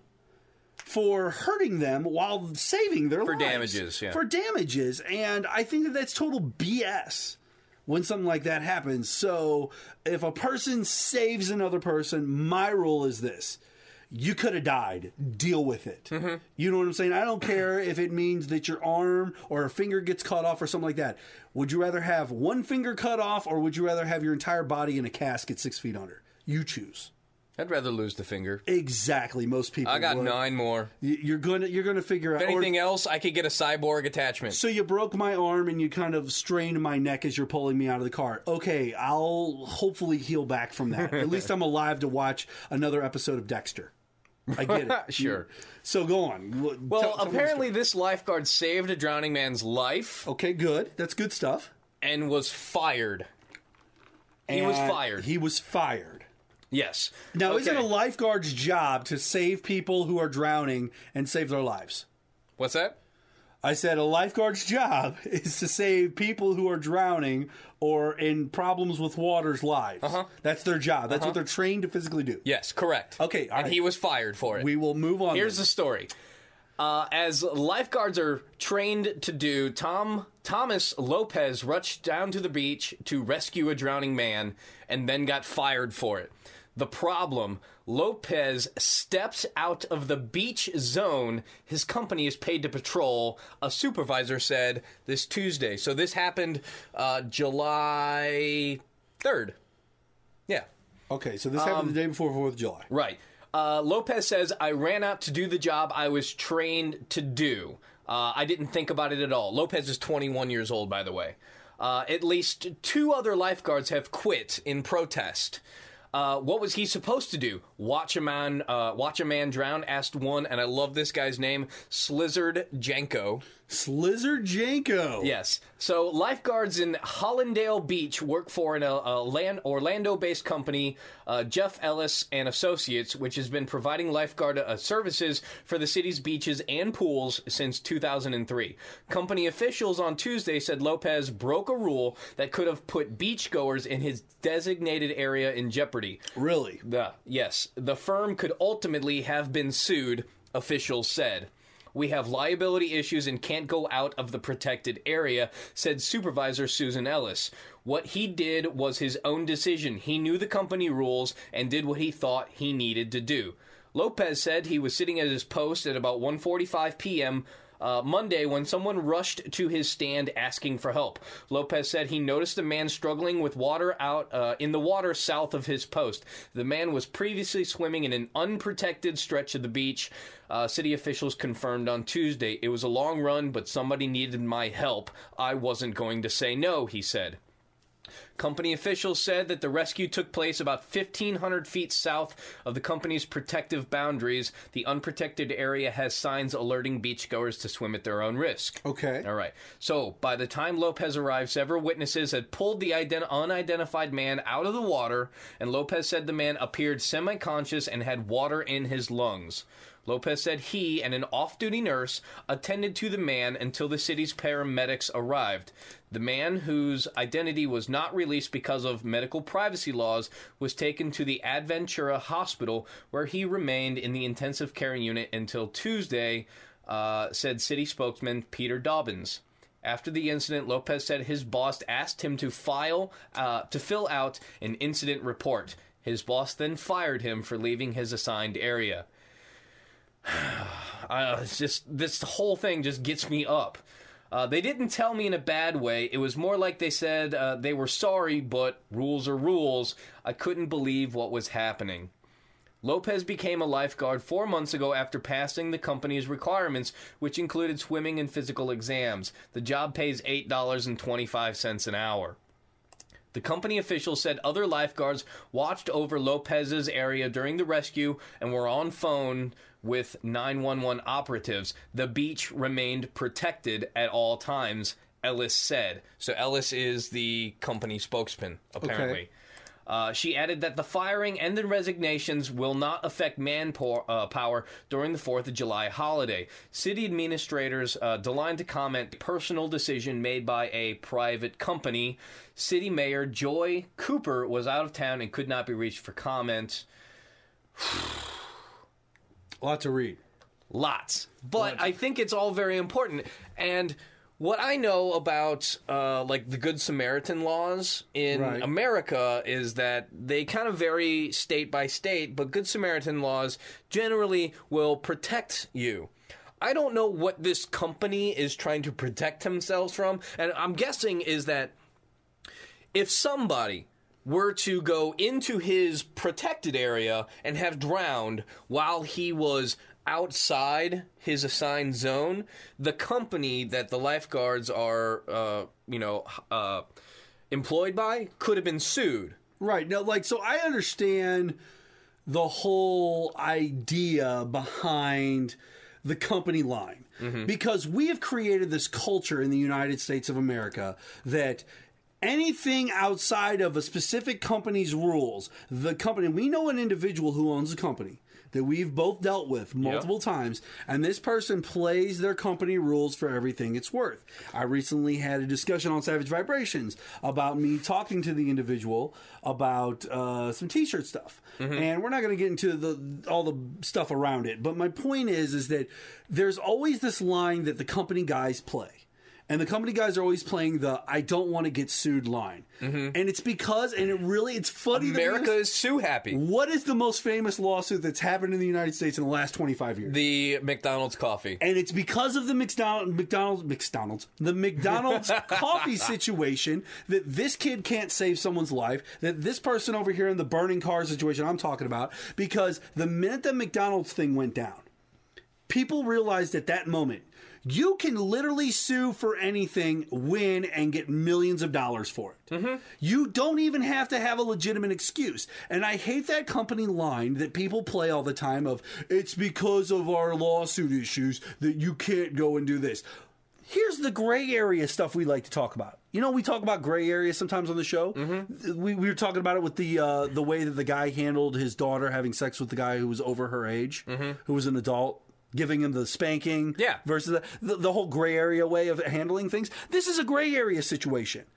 for hurting them while saving their For lives. damages, yeah. For damages. And I think that that's total B S when something like that happens. So if a person saves another person, my rule is this. You could have died. Deal with it. Mm-hmm. You know what I'm saying? I don't care if it means that your arm or a finger gets cut off or something like that. Would you rather have one finger cut off or would you rather have your entire body in a casket six feet under? You choose. I'd rather lose the finger. Exactly. Most people I got would. nine more. Y- You're gonna you're gonna figure out If or- anything else, I could get a cyborg attachment. So you broke my arm and you kind of strained my neck as you're pulling me out of the car. Okay, I'll hopefully heal back from that. At least I'm alive to watch another episode of Dexter. I get it. Sure. So go on. Well, Well, tell- tell me the apparently story. this lifeguard saved a drowning man's life Okay, good. That's good stuff. and was fired. He was And fired. He was fired. Yes. Now, Okay. isn't a lifeguard's job to save people who are drowning and save their lives? What's that? I said a lifeguard's job is to save people who are drowning or in problems with water's lives. Uh-huh. That's their job. That's what they're trained to physically do. Yes, correct. Okay, all and right. he was fired for it. We will move on. Here's then. the story. Uh, as lifeguards are trained to do, Tom Thomas Lopez rushed down to the beach to rescue a drowning man and then got fired for it. The problem, Lopez steps out of the beach zone his company is paid to patrol, a supervisor said this Tuesday. So this happened uh, July third. Yeah. Okay, so this Um, happened the day before fourth of July. Right. Uh, Lopez says, I ran out to do the job I was trained to do. Uh, I didn't think about it at all. Lopez is twenty-one years old, by the way. Uh, at least two other lifeguards have quit in protest. Uh, what was he supposed to do? Watch a man, uh, watch a man drown? Asked one, and I love this guy's name, Slizzard Janko. Slizzard Janko. Yes. So lifeguards in Hollandale Beach work for an uh, uh, land, Orlando-based company, uh, Jeff Ellis and Associates, which has been providing lifeguard uh, services for the city's beaches and pools since two thousand three. Company officials on Tuesday said Lopez broke a rule that could have put beachgoers in his designated area in jeopardy. Really? The, yes. The firm could ultimately have been sued, officials said. We have liability issues and can't go out of the protected area, said Supervisor Susan Ellis. What he did was his own decision. He knew the company rules and did what he thought he needed to do. Lopez said he was sitting at his post at about one forty-five p.m. Uh, Monday when someone rushed to his stand asking for help. Lopez said he noticed a man struggling with water out uh, in the water south of his post. The man was previously swimming in an unprotected stretch of the beach. Uh, city officials confirmed on Tuesday. It was a long run, but somebody needed my help. I wasn't going to say no, he said. Company officials said that the rescue took place about fifteen hundred feet south of the company's protective boundaries. The unprotected area has signs alerting beachgoers to swim at their own risk. Okay. All right. So, by the time Lopez arrived, several witnesses had pulled the ident- unidentified man out of the water, and Lopez said the man appeared semi-conscious and had water in his lungs. Lopez said he and an off-duty nurse attended to the man until the city's paramedics arrived. The man, whose identity was not released because of medical privacy laws, was taken to the Adventura Hospital, where he remained in the intensive care unit until Tuesday, uh, said city spokesman Peter Dobbins. After the incident, Lopez said his boss asked him to file uh, to fill out an incident report. His boss then fired him for leaving his assigned area. Uh, it's just this whole thing just gets me up. Uh, they didn't tell me in a bad way. It was more like they said uh, they were sorry, but rules are rules. I couldn't believe what was happening. Lopez became a lifeguard four months ago after passing the company's requirements, which included swimming and physical exams. The job pays eight dollars and twenty-five cents an hour. The company officials said other lifeguards watched over Lopez's area during the rescue and were on phone with nine one one operatives. The beach remained protected at all times, Ellis said. So Ellis is the company spokesman, apparently. Okay. Uh, she added that the firing and the resignations will not affect manpower uh, power during the fourth of July holiday. City administrators uh, declined to comment personal decision made by a private company. City Mayor Joy Cooper was out of town and could not be reached for comment. A lot to read. Lots. But I think it's all very important. And what I know about, uh, like, the Good Samaritan laws in Right. America is that they kind of vary state by state, but Good Samaritan laws generally will protect you. I don't know what this company is trying to protect themselves from, and I'm guessing is that if somebody were to go into his protected area and have drowned while he was outside his assigned zone, the company that the lifeguards are, uh, you know, uh, employed by could have been sued. Right. Now, like, so I understand the whole idea behind the company line. Mm-hmm. Because we have created this culture in the United States of America that anything outside of a specific company's rules, the company, we know an individual who owns a company that we've both dealt with multiple Yep. times, and this person plays their company rules for everything it's worth. I recently had a discussion on Savage Vibrations about me talking to the individual about uh, some t-shirt stuff. Mm-hmm. And we're not going to get into the all the stuff around it, but my point is is that there's always this line that the company guys play. And the company guys are always playing the "I don't want to get sued" line, mm-hmm. and it's because, and it really, it's funny. America that is sue happy. What is the most famous lawsuit that's happened in the United States in the last twenty-five years? The McDonald's coffee, and it's because of the McDonald's, McDonald's, McDonald's, the McDonald's coffee situation that this kid can't save someone's life. That this person over here in the burning car situation I'm talking about, because the minute the McDonald's thing went down, people realized at that moment, you can literally sue for anything, win, and get millions of dollars for it. Mm-hmm. You don't even have to have a legitimate excuse. And I hate that company line that people play all the time of, it's because of our lawsuit issues that you can't go and do this. Here's the gray area stuff we like to talk about. You know, we talk about gray areas sometimes on the show. Mm-hmm. We, we were talking about it with the uh, the way that the guy handled his daughter having sex with the guy who was over her age, mm-hmm. who was an adult. Giving him the spanking yeah. versus the, the, the whole gray area way of handling things. This is a gray area situation.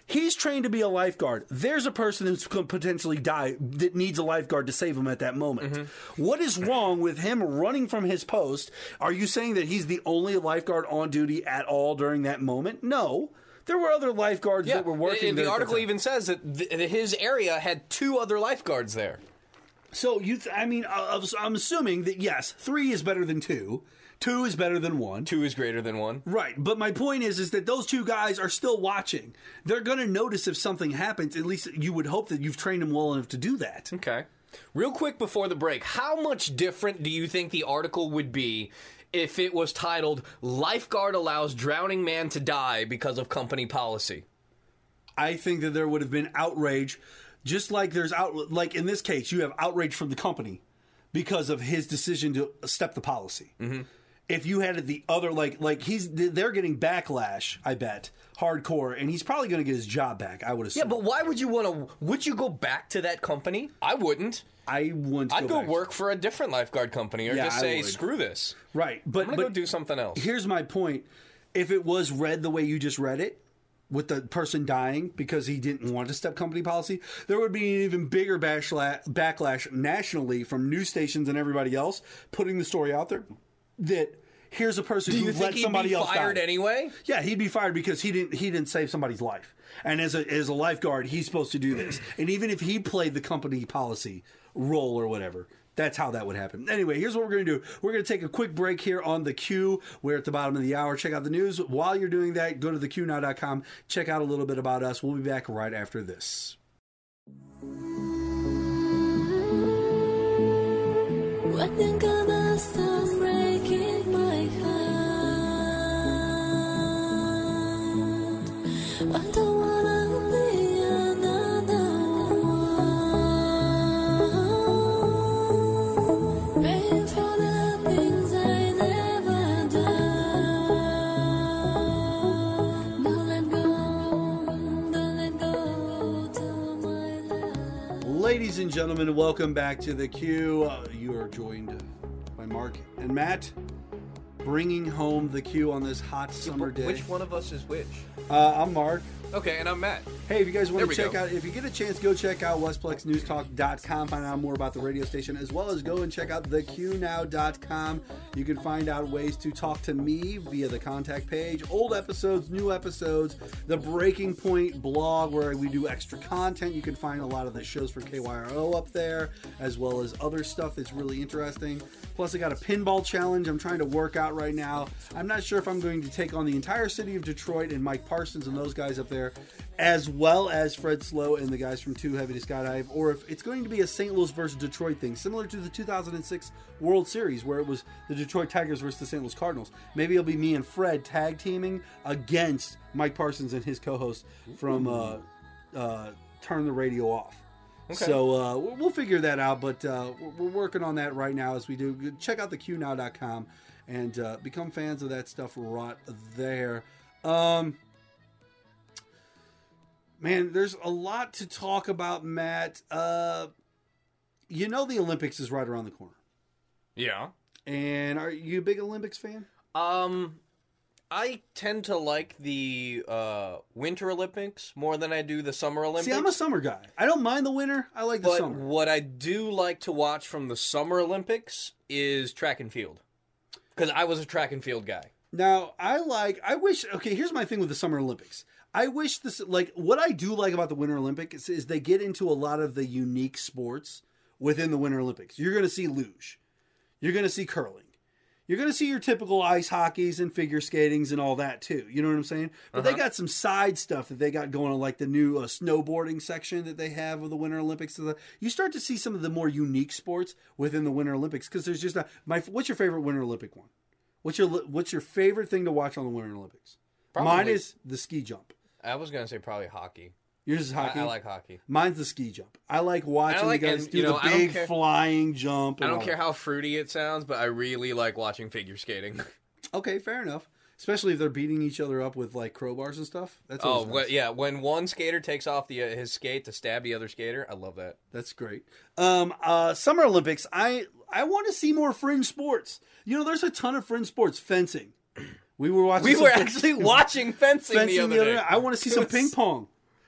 He's trained to be a lifeguard. There's a person who's could potentially die that needs a lifeguard to save him at that moment. Mm-hmm. What is wrong with him running from his post? Are you saying that he's the only lifeguard on duty at all during that moment? No. There were other lifeguards yeah. that were working the, there. The at article the time. even says that th- his area had two other lifeguards there. So, you, th- I mean, uh, I'm assuming that, yes, three is better than two. Two is better than one. Two is greater than one. Right. But my point is, is that those two guys are still watching. They're going to notice if something happens. At least you would hope that you've trained them well enough to do that. Okay. Real quick before the break, how much different do you think the article would be if it was titled, Lifeguard Allows Drowning Man to Die Because of Company Policy? I think that there would have been outrage, just like there's out, like in this case, you have outrage from the company because of his decision to step the policy. Mm-hmm. If you had it the other, like, like he's, they're getting backlash, I bet, hardcore, and he's probably going to get his job back, I would assume. Yeah, but why would you want to, would you go back to that company? I wouldn't. I wouldn't I'd go, go work for a different lifeguard company or Yeah, just I say, would. screw this. Right. But, I'm going to but go do something else. Here's my point. If it was read the way you just read it, with the person dying because he didn't want to step company policy, there would be an even bigger bashla- backlash nationally from news stations and everybody else putting the story out there that here's a person Do who you let think he'd somebody be else fired die. anyway? Yeah, he'd be fired because he didn't he didn't save somebody's life. And as a as a lifeguard, he's supposed to do this. And even if he played the company policy role or whatever, that's how that would happen. Anyway, here's what we're going to do. We're going to take a quick break here on The Q. We're at the bottom of the hour. Check out the news. While you're doing that, go to the q now dot com. Check out a little bit about us. We'll be back right after this. When you're gonna stop breaking my heart, I don't wanna be another one. Paying for the things I never done. Don't let go, don't let go to my life. Ladies and gentlemen, welcome back to The Q. Uh, you are joined by Mark and Matt, bringing home The Q on this hot summer day. Which one of us is which? Uh, I'm Mark. Okay, and I'm Matt. Hey, if you guys want There to we check go. out, if you get a chance, go check out westplex news talk dot com, find out more about the radio station, as well as go and check out the q now dot com. You can find out ways to talk to me via the contact page, old episodes, new episodes, the Breaking Point blog where we do extra content. You can find a lot of the shows for K Y R O up there, as well as other stuff that's really interesting. Plus, I got a pinball challenge I'm trying to work out right now. I'm not sure if I'm going to take on the entire city of Detroit and Mike Parsons and those guys up there, as well as Fred Slow and the guys from Too Heavy to Skydive, or if it's going to be a Saint Louis versus Detroit thing, similar to the two thousand six World Series, where it was the Detroit Tigers versus the Saint Louis Cardinals. Maybe it'll be me and Fred tag teaming against Mike Parsons and his co-host from uh, uh, Turn the Radio Off. Okay. So uh, we'll we'll figure that out, but uh, we're we're working on that right now as we do. Check out the q now dot com and uh, become fans of that stuff right there. Um, man, there's a lot to talk about, Matt. Uh, you know the Olympics is right around the corner. Yeah. And are you a big Olympics fan? Um, I tend to like the uh, Winter Olympics more than I do the Summer Olympics. See, I'm a summer guy. I don't mind the winter. I like the but summer. what I do like to watch from the Summer Olympics is track and field. Because I was a track and field guy. Now, I like, I wish, okay, here's my thing with the Summer Olympics. I wish this, like, what I do like about the Winter Olympics is, is they get into a lot of the unique sports within the Winter Olympics. You're going to see luge. You're going to see curling. You're going to see your typical ice hockeys and figure skatings and all that too. You know what I'm saying? But Uh-huh. they got some side stuff that they got going on, like the new uh, snowboarding section that they have of the Winter Olympics. So the, you start to see some of the more unique sports within the Winter Olympics because there's just a, my. What's your favorite Winter Olympic one? What's your What's your favorite thing to watch on the Winter Olympics? Probably- Mine is the ski jump. I was going to say probably hockey. Yours is hockey. I, I like hockey. Mine's the ski jump. I like watching I like- the guys and, do you know, the I don't big care- flying jump. I and don't all care that. how fruity it sounds, but I really like watching figure skating. Okay, fair enough. Especially if they're beating each other up with like crowbars and stuff. That's Oh, always well, nice. yeah. When one skater takes off the uh, his skate to stab the other skater, I love that. That's great. Um, uh, Summer Olympics. I I want to see more fringe sports. You know, there's a ton of fringe sports. Fencing. We were watching. We some were fin- actually watching fencing, fencing the other day. I want to see some It was- ping pong.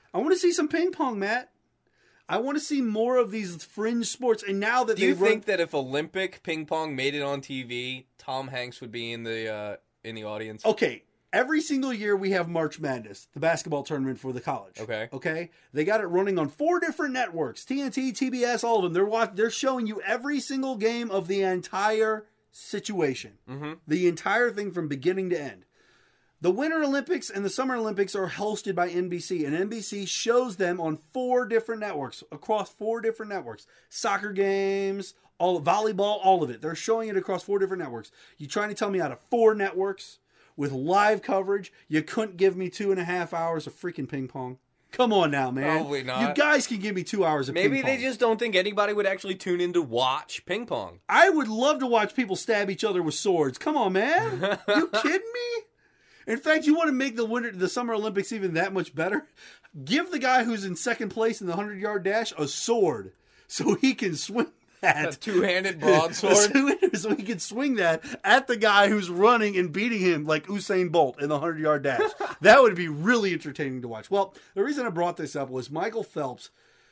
I want to see some ping pong, Matt. I want to see more of these fringe sports. And now that Do they you run... think that if Olympic ping pong made it on T V, Tom Hanks would be in the uh, in the audience? Okay, every single year we have March Madness, the basketball tournament for the college. Okay. Okay? They got it running on four different networks. T N T, T B S, all of them. They're watch- they're showing you every single game of the entire situation. Mm-hmm. The entire thing from beginning to end. The Winter Olympics and the Summer Olympics are hosted by N B C, and N B C shows them on four different networks, across four different networks. Soccer games, all volleyball, all of it. They're showing it across four different networks. You trying to tell me out of four networks with live coverage, you couldn't give me two and a half hours of freaking ping pong? Come on now, man. Probably not. You guys can give me two hours of Maybe ping pong. they just don't think anybody would actually tune in to watch ping pong. I would love to watch people stab each other with swords. Come on, man. You kidding me? In fact, you want to make the winter, the Summer Olympics even that much better? Give the guy who's in second place in the hundred-yard dash a sword so he can swing that. A two-handed broadsword? So he can swing that at the guy who's running and beating him like Usain Bolt in the hundred-yard dash. That would be really entertaining to watch. Well, the reason I brought this up was Michael Phelps.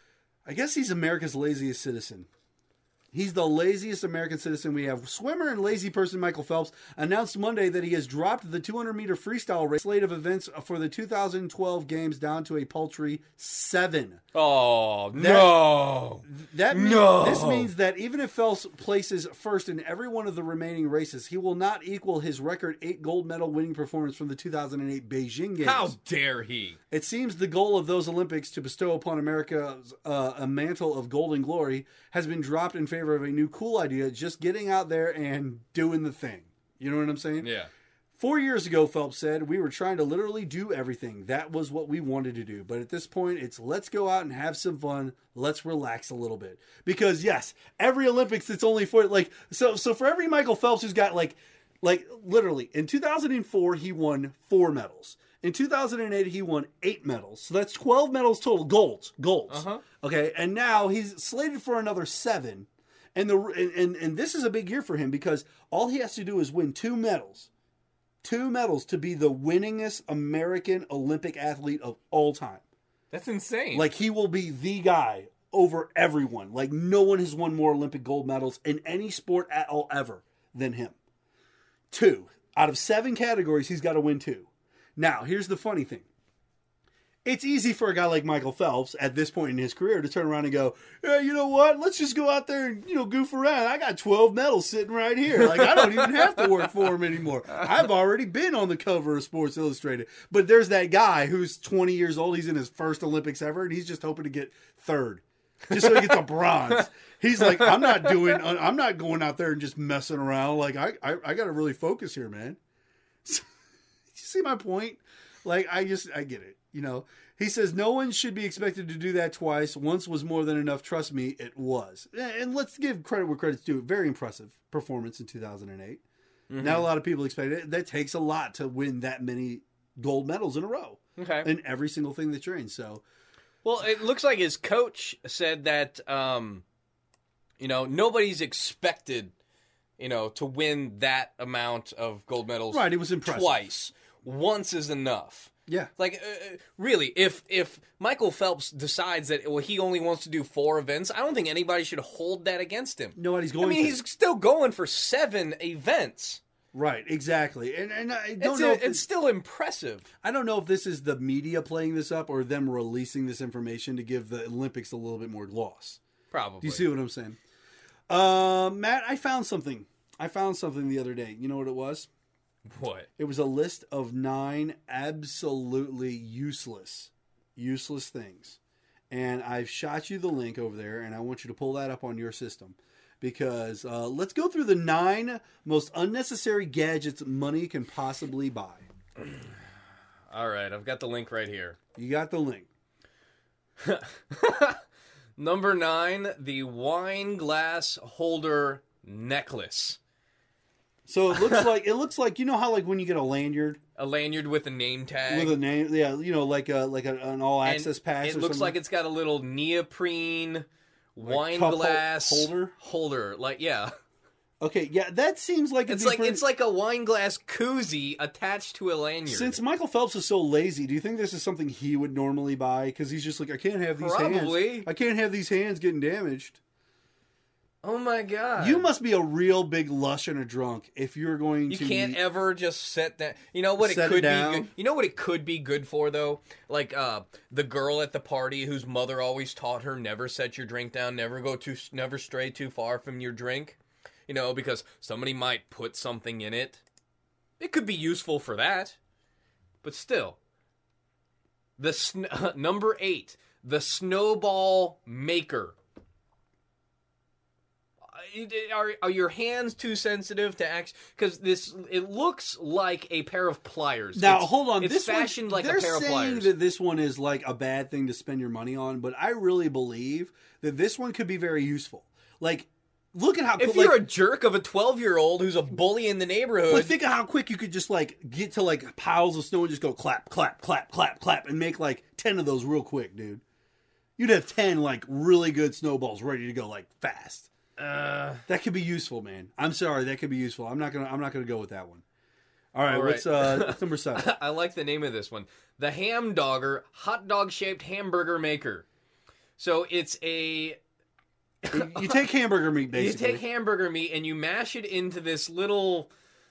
I guess he's America's laziest citizen. He's the laziest American citizen we have. Swimmer and lazy person Michael Phelps announced Monday that he has dropped the two hundred meter freestyle race slate of events for the two thousand twelve games down to a paltry seven. Oh, That- no. That mean, No. This means that even if Phelps places first in every one of the remaining races, he will not equal his record eight gold medal winning performance from the two thousand eight Beijing Games. How dare he? It seems the goal of those Olympics to bestow upon America uh, a mantle of golden glory has been dropped in favor of a new cool idea, just getting out there and doing the thing. You know what I'm saying? Yeah. Four years ago, Phelps said, we were trying to literally do everything. That was what we wanted to do. But at this point, it's let's go out and have some fun. Let's relax a little bit. Because, yes, every Olympics, it's only for, like, so so for every Michael Phelps who's got, like, like literally, in two thousand four, he won four medals. In two thousand eight, he won eight medals. So that's twelve medals total. Golds. Golds. Uh-huh. Okay, and now he's slated for another seven. And, the and, and, and this is a big year for him because all he has to do is win two medals. Two medals to be the winningest American Olympic athlete of all time. That's insane. Like, he will be the guy over everyone. Like, no one has won more Olympic gold medals in any sport at all ever than him. Two. Out of seven categories, he's got to win two. Now, here's the funny thing. It's easy for a guy like Michael Phelps at this point in his career to turn around and go, yeah, you know what? Let's just go out there and, you know, goof around. I got twelve medals sitting right here. Like, I don't even have to work for him anymore. I've already been on the cover of Sports Illustrated. But there's that guy who's twenty years old. He's in his first Olympics ever, and he's just hoping to get third. Just so he gets a bronze. He's like, I'm not doing, I'm not going out there and just messing around. Like, I, I, I got to really focus here, man. You see my point? Like, I just, I get it. You know, he says no one should be expected to do that twice. Once was more than enough. Trust me, it was. And let's give credit where credit's due. Very impressive performance in two thousand eight. Mm-hmm. Not a lot of people expect it. That takes a lot to win that many gold medals in a row. Okay. In every single thing that you're in. So, well, it looks like his coach said that, um, you know, nobody's expected, you know, to win that amount of gold medals. Right, it was impressive. Twice. Once is enough. Yeah. Like, uh, really, if if Michael Phelps decides that well, he only wants to do four events, I don't think anybody should hold that against him. Nobody's going I mean, to. he's still going for seven events. Right, exactly. And and I don't It's, know a, if it's still impressive. I don't know if this is the media playing this up or them releasing this information to give the Olympics a little bit more gloss. Probably. Do you see what I'm saying? Uh, Matt, I found something. I found something the other day. You know what it was? What? It was a list of nine absolutely useless, useless things. And I've shot you the link over there, and I want you to pull that up on your system. Because uh, let's go through the nine most unnecessary gadgets money can possibly buy. All right, I've got the link right here. You got the link. Number nine, the wine glass holder necklace. So it looks like it looks like you know how like when you get a lanyard A lanyard with a name tag. with a name, yeah, you know, like a like a, an all And access pass. It or looks something. like it's got a little neoprene wine cup hol- glass holder? Holder, like yeah. Okay, yeah, that seems like it'd It's be like pretty- it's like a wine glass koozie attached to a lanyard. Since Michael Phelps is so lazy, do you think this is something he would normally buy? Because he's just like, I can't have these Probably. hands. I can't have these hands getting damaged. Oh my god! You must be a real big lush and a drunk if you're going You to. can't ever just set that. You know what it Set it could be. down. Good, you know what it could be good for though. Like uh, the girl at the party whose mother always taught her never set your drink down, never go too, never stray too far from your drink. You know, because somebody might put something in it. It could be useful for that, but still. The sn- number eight, the snowball maker. Are, are your hands too sensitive to act? Because this, it looks like a pair of pliers. Now It's- hold on. It's this fashioned one, like a they're pair of saying pliers. that this one is like a bad thing to spend your money on, but I really believe that this one could be very useful. Like, look at how If quick, you're like, a jerk of a twelve-year-old who's a bully in the neighborhood, but think of how quick you could just like get to like piles of snow and just go clap, clap, clap, clap, clap, and make like ten of those real quick, dude. You'd have ten like really good snowballs ready to go like fast. uh, That could be useful, man. I'm sorry, that could be useful. I'm not gonna. I'm not gonna go with that one. All right, All what's right. uh, what's number seven? I like the name of this one. The Ham Dogger hot dog shaped hamburger maker. So it's a You take hamburger meat, basically. you take hamburger meat and you mash it into this little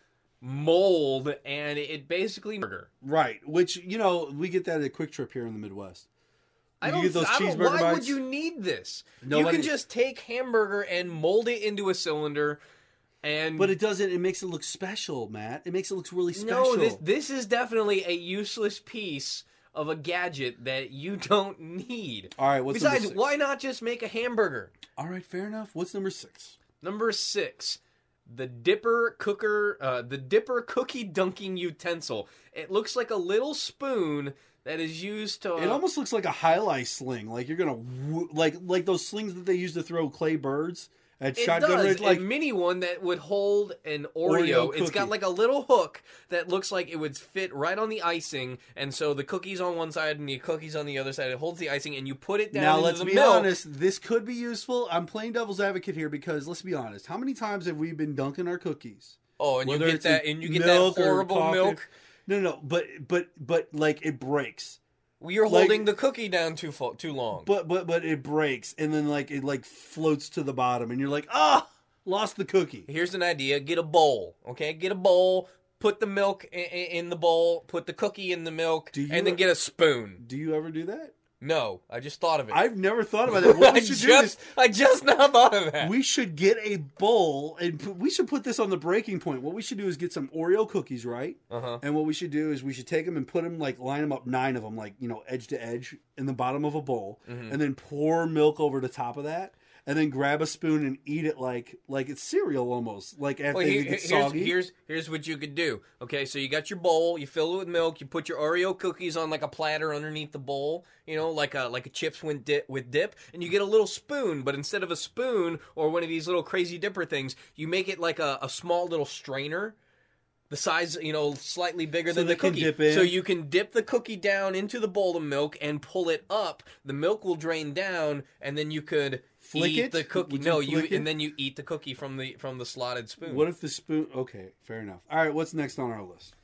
mold, and it basically burger. Right, which, you know, we get that at Quick Trip here in the Midwest. I You don't, get those I don't- cheeseburger why bites? would you need this? Nobody- You can just take hamburger and mold it into a cylinder, and But it doesn't, it makes it look special, Matt. It makes it look really special. no, this this is definitely a useless piece of a gadget that you don't need. All right, what's number Besides, six? why not just make a hamburger? All right, fair enough. What's number six? Number six, the Dipper cooker, uh, the Dipper cookie dunking utensil. It looks like a little spoon that is used to. It almost looks like a highlight sling. Like you're gonna, wo- like like those slings that they use to throw clay birds at It shotgun does. range. Like a mini one that would hold an Oreo. Oreo It's got cookie. like a little hook that looks like it would fit right on the icing, and so the cookie's on one side and the cookie's on the other side. It holds the icing, and you put it down now, into let's the be milk. honest. This could be useful. I'm playing devil's advocate here because let's be honest. How many times have we been dunking our cookies? Oh, and you Whether get it's that, in and you get milk that or horrible coffee. milk. No, no, no, but but but like it breaks. Well, you're Like- holding the cookie down too fo- too long. But but but it breaks, and then like it like floats to the bottom, and you're like, ah, lost the cookie. Here's an idea: get a bowl, okay? Get a bowl. Put the milk in, in the bowl. Put the cookie in the milk, Do you and then e- get a spoon. Do you ever do that? No, I just thought of it. I've never thought about that. What we I should just, do I just now thought of that. is we should get a bowl, and put, we should put this on the breaking point. What we should do is get some Oreo cookies, right? Uh-huh. And what we should do is we should take them and put them like line them up, nine of them, like you know, edge to edge in the bottom of a bowl, Mm-hmm. and then pour milk over the top of that. And then grab a spoon and eat it like like it's cereal almost. Like after Well, they here- get here's, soggy. here's here's what you could do. Okay, so you got your bowl, you fill it with milk, you put your Oreo cookies on like a platter underneath the bowl, you know, like a like a chips with dip, with dip, and you get a little spoon. But instead of a spoon or one of these little crazy dipper things, you make it like a, a small little strainer. The size, you know, slightly bigger So than they the can cookie. dip in? So you can dip the cookie down into the bowl of milk and pull it up. The milk will drain down, and then you could Flick eat it? the cookie. Would you No, you flick it? and then you eat the cookie from the from the slotted spoon. What if the spoon? Okay, fair enough. All right, what's next on our list?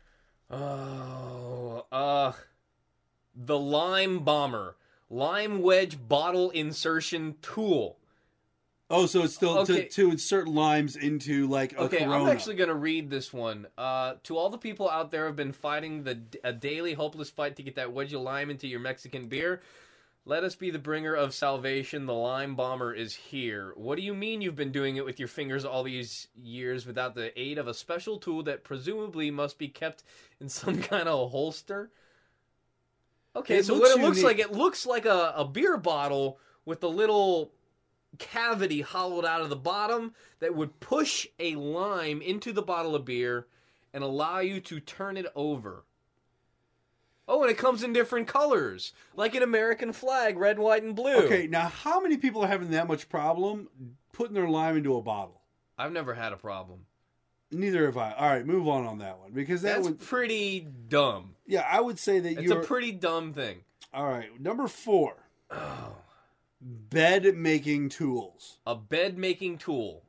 Oh, uh, the Lime Bomber. Lime Wedge Bottle Insertion Tool. Oh, so it's still Okay. to, to insert limes into like a Okay, Corona. I'm actually going to read this one. Uh, to all the people out there who have been fighting the a daily hopeless fight to get that wedge of lime into your Mexican beer, let us be the bringer of salvation. The Lime Bomber is here. What do you mean you've been doing it with your fingers all these years without the aid of a special tool that presumably must be kept in some kind of holster? Okay, It so looks what it looks unique. like, it looks like a, a beer bottle with a little cavity hollowed out of the bottom that would push a lime into the bottle of beer and allow you to turn it over. Oh, and it comes in different colors, like an American flag, red, white, and blue. Okay, now how many people are having that much problem putting their lime into a bottle? I've never had a problem. Neither have I. All right, move on on that one because that That's would. pretty dumb. Yeah, I would say that It's you're. a pretty dumb thing. All right, number four. Oh. Bed making tools. A bed making tool.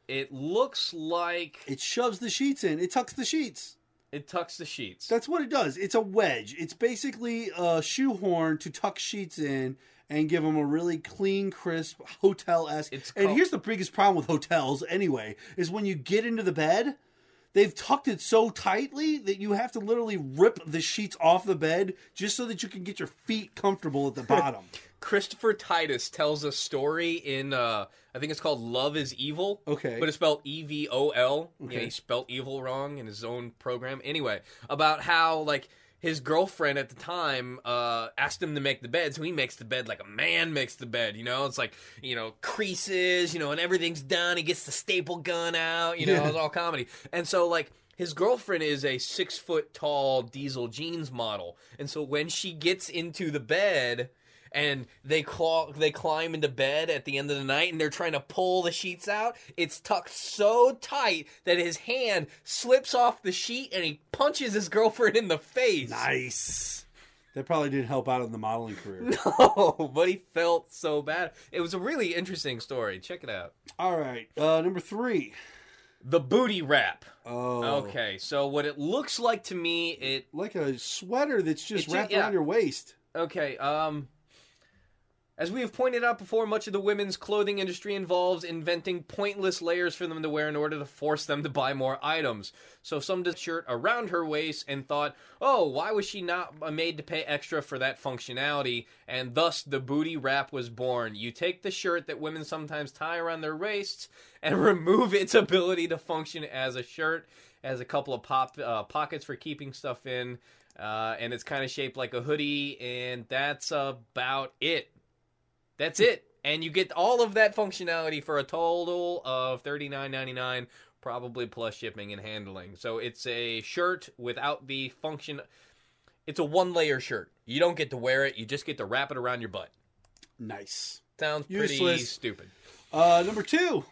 It looks like It shoves the sheets in. It tucks the sheets. it tucks the sheets. That's what it does. It's a wedge. It's basically a shoehorn to tuck sheets in and give them a really clean, crisp, hotel-esque. It's And called- here's the biggest problem with hotels, anyway, is when you get into the bed, they've tucked it so tightly that you have to literally rip the sheets off the bed just so that you can get your feet comfortable at the bottom. Christopher Titus tells a story in, uh, I think it's called Love is Evil. Okay. But it's spelled E V O L. Okay. Yeah, he spelled evil wrong in his own program. Anyway, about how, like, his girlfriend at the time uh, asked him to make the bed, so he makes the bed like a man makes the bed, you know? It's like, you know, creases, you know, and everything's done. He gets the staple gun out, you know, Yeah. it's all comedy. And so, like, his girlfriend is a six-foot-tall diesel jeans model. And so when she gets into the bed and they claw, they climb into bed at the end of the night and they're trying to pull the sheets out, it's tucked so tight that his hand slips off the sheet and he punches his girlfriend in the face. Nice. That probably didn't help out in the modeling career. No, but he felt so bad. It was a really interesting story. Check it out. All right. Uh, number three. The booty wrap. Oh. Okay, so what it looks like to me, it Like a sweater that's just It's ju- wrapped yeah. around your waist. Okay, um... as we have pointed out before, much of the women's clothing industry involves inventing pointless layers for them to wear in order to force them to buy more items. So some did a shirt around her waist and thought, oh, why was she not made to pay extra for that functionality? And thus the booty wrap was born. You take the shirt that women sometimes tie around their waists and remove its ability to function as a shirt, as a couple of pop, uh, pockets for keeping stuff in, uh, and it's kind of shaped like a hoodie, and that's about it. That's it. And you get all of that functionality for a total of thirty-nine ninety-nine, probably plus shipping and handling. So it's a shirt without the function. It's a one-layer shirt. You don't get to wear it. You just get to wrap it around your butt. Nice. Sounds pretty Useless. stupid. Uh, number two.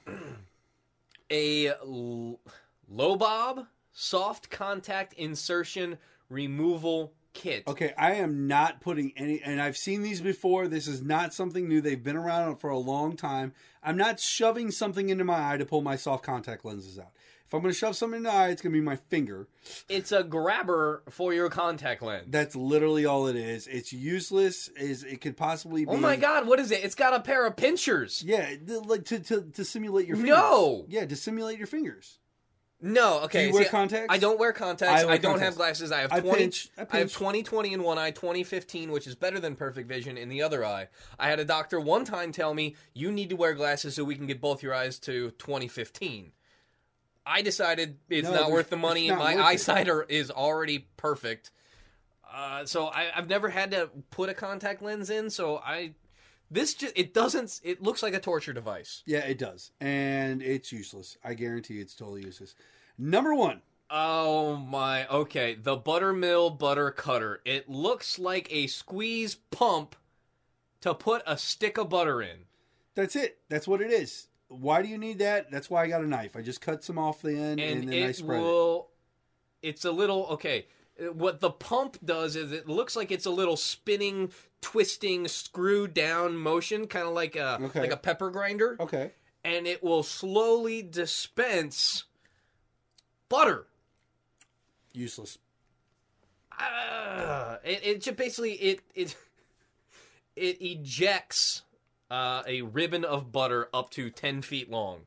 A l- low bob soft contact insertion removal kit. Okay, I am not putting any, and I've seen these before. This is not something new. They've been around for a long time. I'm not shoving something into my eye to pull my soft contact lenses out. If I'm going to shove something in the eye, it's going to be my finger. It's a grabber for your contact lens. That's literally all it is. It's useless. Is it could possibly be? Oh my god, what is it? It's got a pair of pinchers. Yeah, th- like to, to to simulate your fingers. No! Yeah, to simulate your fingers. No, okay. Do you wear see, contacts? I don't wear contacts. I I, wear don't contacts. have glasses. I have I twenty. pinch. I I have pinch. twenty twenty in one eye, twenty fifteen, which is better than perfect vision in the other eye. I had a doctor one time tell me you need to wear glasses so we can get both your eyes to twenty fifteen. I decided it's No, not there's- worth the money. it's not My worth it. eyesight are, is already perfect. Uh, so I, I've never had to put a contact lens in. So I, this just it doesn't. It looks like a torture device. Yeah, it does, and it's useless. I guarantee it's totally useless. Number one. Oh my, okay. The Buttermill Butter Cutter. It looks like a squeeze pump to put a stick of butter in. That's it. That's what it is. Why do you need that? That's why I got a knife. I just cut some off the end and, And then I it spread will, it's a little, okay. What the pump does is it looks like it's a little spinning, twisting, screw down motion, kind of like a, Okay. like a pepper grinder. it. Okay. And it will slowly dispense butter. Useless. Uh, it, it just basically it it it ejects uh, a ribbon of butter up to ten feet long.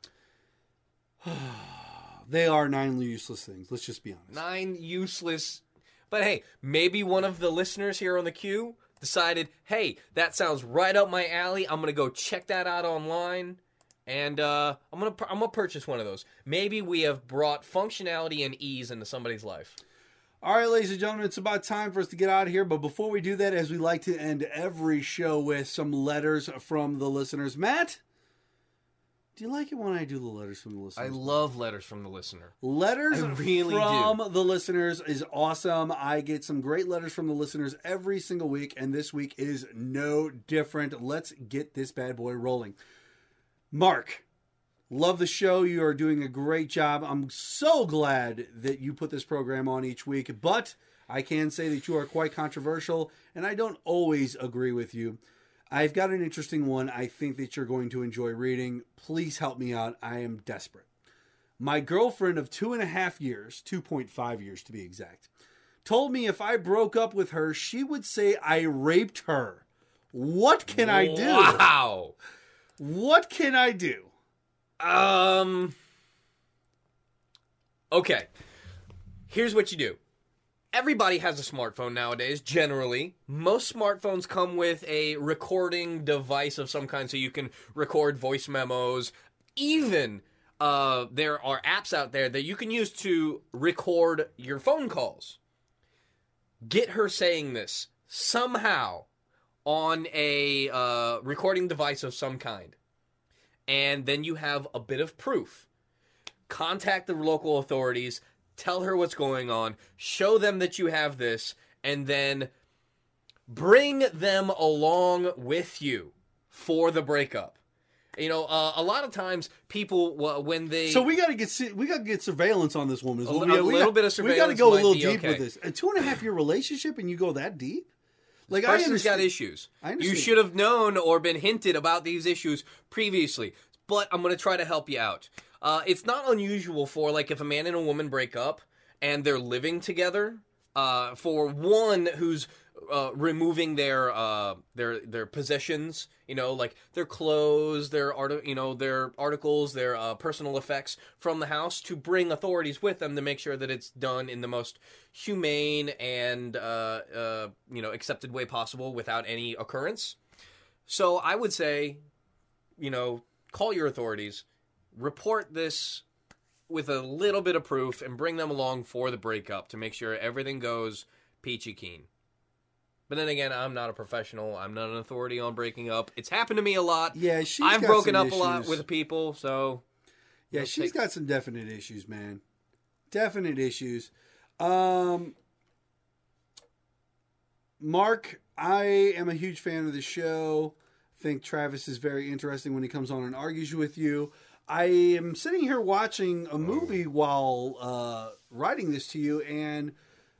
They are nine useless things. Let's just be honest. Nine useless. But hey, maybe one of the listeners here on the queue decided, hey, that sounds right up my alley. I'm gonna go check that out online, and uh, I'm gonna I'm gonna purchase one of those. Maybe we have brought functionality and ease into somebody's life. All right, ladies and gentlemen, it's about time for us to get out of here. But before we do that, as we like to end every show with some letters from the listeners. Matt, do you like it when I do the letters from the I listeners? love letters from the listener. Letters I really from do. the listeners is awesome. I get some great letters from the listeners every single week, and this week is no different. Let's get this bad boy rolling. Mark, love the show. You are doing a great job. I'm so glad that you put this program on each week, but I can say that you are quite controversial, and I don't always agree with you. I've got an interesting one I think that you're going to enjoy reading. Please help me out. I am desperate. My girlfriend of two and a half years, two point five years to be exact, told me if I broke up with her, she would say I raped her. What can I do? Wow. What can I do? Um. Okay. Here's what you do. Everybody has a smartphone nowadays, generally. Most smartphones come with a recording device of some kind so you can record voice memos. Even uh, there are apps out there that you can use to record your phone calls. Get her saying this somehow on a uh, recording device of some kind. And then you have a bit of proof. Contact the local authorities. Tell her what's going on, show them that you have this, and then bring them along with you for the breakup. You know, uh, a lot of times people, well, when they... So we got to get we got to get surveillance on this woman. A, we, a we little got, bit of surveillance We got to go a might little be deep okay. with this. A two and a half year relationship, and you go that deep? Like, This I person's understand. got issues. I You understand. should have known or been hinted about these issues previously. But I'm going to try to help you out. Uh, it's not unusual for, like, if a man and a woman break up and they're living together, uh, for one who's uh, removing their uh, their their possessions, you know, like their clothes, their art, you know, their articles, their uh, personal effects from the house, to bring authorities with them to make sure that it's done in the most humane and uh, uh, you know, accepted way possible without any occurrence. So I would say, you know, call your authorities, report this with a little bit of proof, and bring them along for the breakup to make sure everything goes peachy keen. But then again, I'm not a professional. I'm not an authority on breaking up. It's happened to me a lot. Yeah, she's I've got broken some up a lot issues. with people, so... Yeah, Let's she's take- got some definite issues, man. Definite issues. Um, Mark, I am a huge fan of the show. I think Travis is very interesting when he comes on and argues with you. I am sitting here watching a movie while uh, writing this to you, and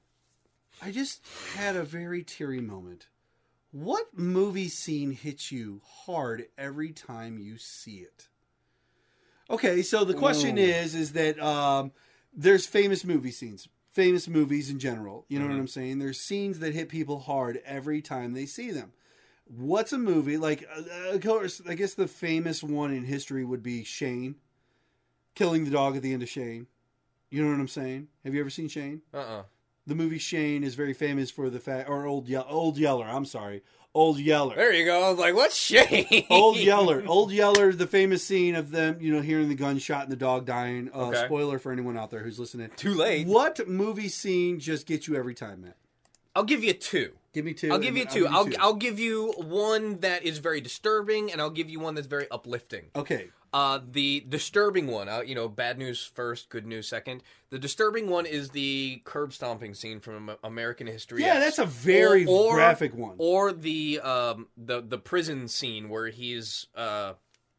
I just had a very teary moment. What movie scene hits you hard every time you see it? Okay, so the question Ooh. is, is that um, there's famous movie scenes, famous movies in general. You know Mm-hmm. what I'm saying? There's scenes that hit people hard every time they see them. What's a movie like? Uh, of course, I guess the famous one in history would be Shane, killing the dog at the end of Shane. You know what I'm saying? Have you ever seen Shane? Uh-uh. The movie Shane is very famous for the fact, or Old Ye- Old Yeller. I'm sorry, Old Yeller. There you go. I was like, what's shame? Old Yeller. Old Yeller, the famous scene of them, you know, hearing the gunshot and the dog dying. Uh, Okay. Spoiler for anyone out there who's listening. Too late. What movie scene just gets you every time, Matt? I'll give you two. Give me two. I'll give you and two. I'll, give you I'll give you one that is very disturbing, and I'll give you one that's very uplifting. Okay. Uh, the disturbing one, uh, you know, bad news first, good news second. The disturbing one is the curb stomping scene from Am- American History Yeah, X. that's a very Or- or- graphic one. Or the um, the the prison scene where he's uh,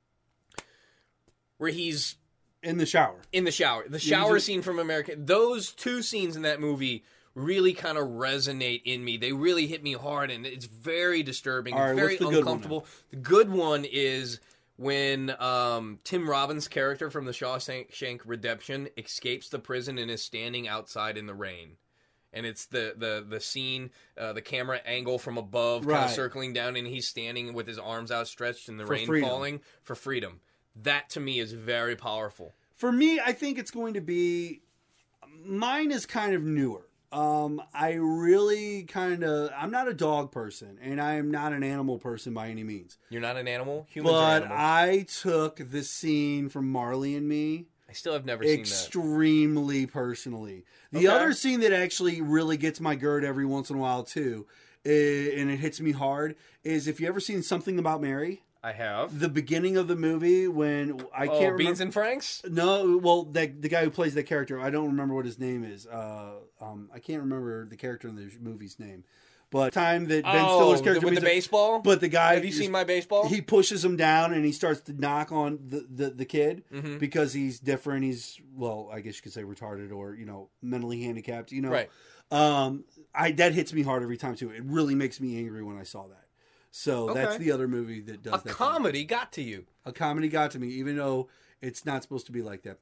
where he's In the shower. in the shower. The Yeah, shower just- scene from American. Those two scenes in that movie really kind of resonate in me. They really hit me hard, and it's very disturbing. All right, it's very what's the good one uncomfortable. The good one is when um, Tim Robbins' character from the Shawshank Redemption escapes the prison and is standing outside in the rain. And it's the the the scene, uh, the camera angle from above, kind Right. of circling down, and he's standing with his arms outstretched and the For rain freedom. falling for freedom. That to me is very powerful. For me, I think it's going to be. Mine is kind of newer. Um, I really kind of. I'm not a dog person, and I am not an animal person by any means. You're not an animal. Humans are But animals. I took the scene from Marley and Me I still have never seen that. extremely personally. The Okay. other scene that actually really gets my gird every once in a while too, eh, and it hits me hard, is if you ever seen Something About Mary, I have. the beginning of the movie when I Oh, can't remember. Beans and Franks? No, well, that the guy who plays that character, I don't remember what his name is. Uh, um, I can't remember the character in the movie's name. But time that Ben Oh, Stiller's the- character with the meets a- baseball? But the guy Have you is- seen My Baseball? He pushes him down and he starts to knock on the the, the kid Mhm. because he's different. He's well, I guess you could say retarded or you know mentally handicapped. You know, Right. Um, I that hits me hard every time too. It really makes me angry when I saw that. So that's Okay. the other movie that does A that. to me. comedy got to you. A comedy got to me, even though it's not supposed to be like that.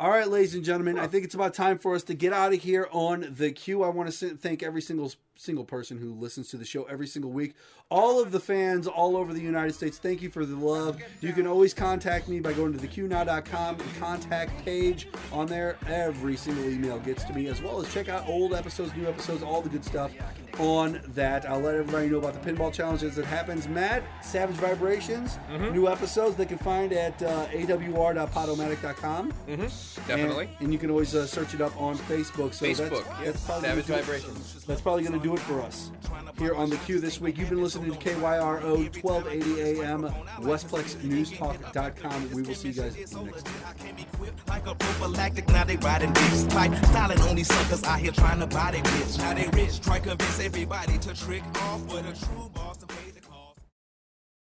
All right, ladies and gentlemen, I think it's about time for us to get out of here on the Q. I want to thank every single single person who listens to the show every single week. All of the fans all over the United States, thank you for the love. You can always contact me by going to the q now dot com contact page. On there, every single email gets to me, as well as check out old episodes, new episodes, all the good stuff on that. I'll let everybody know about the pinball challenge as it happens. Matt, Savage Vibrations, Mm-hmm. new episodes they can find at uh, a w r dot podomatic dot com. Mm-hmm. Definitely. And, and you can always uh, search it up on Facebook. So Facebook, that's, yeah. that's probably Savage gonna do it- Vibrations. That's probably going to do it for us here on the Q this week. You've been listening to K Y R O twelve eighty A M, westplex news talk dot com. We will see you guys next time. Like a prophylactic, now they riding dicks type. Styling on these suckers out here trying to buy they bitch. Now they rich, try convince everybody to trick off with a true bar.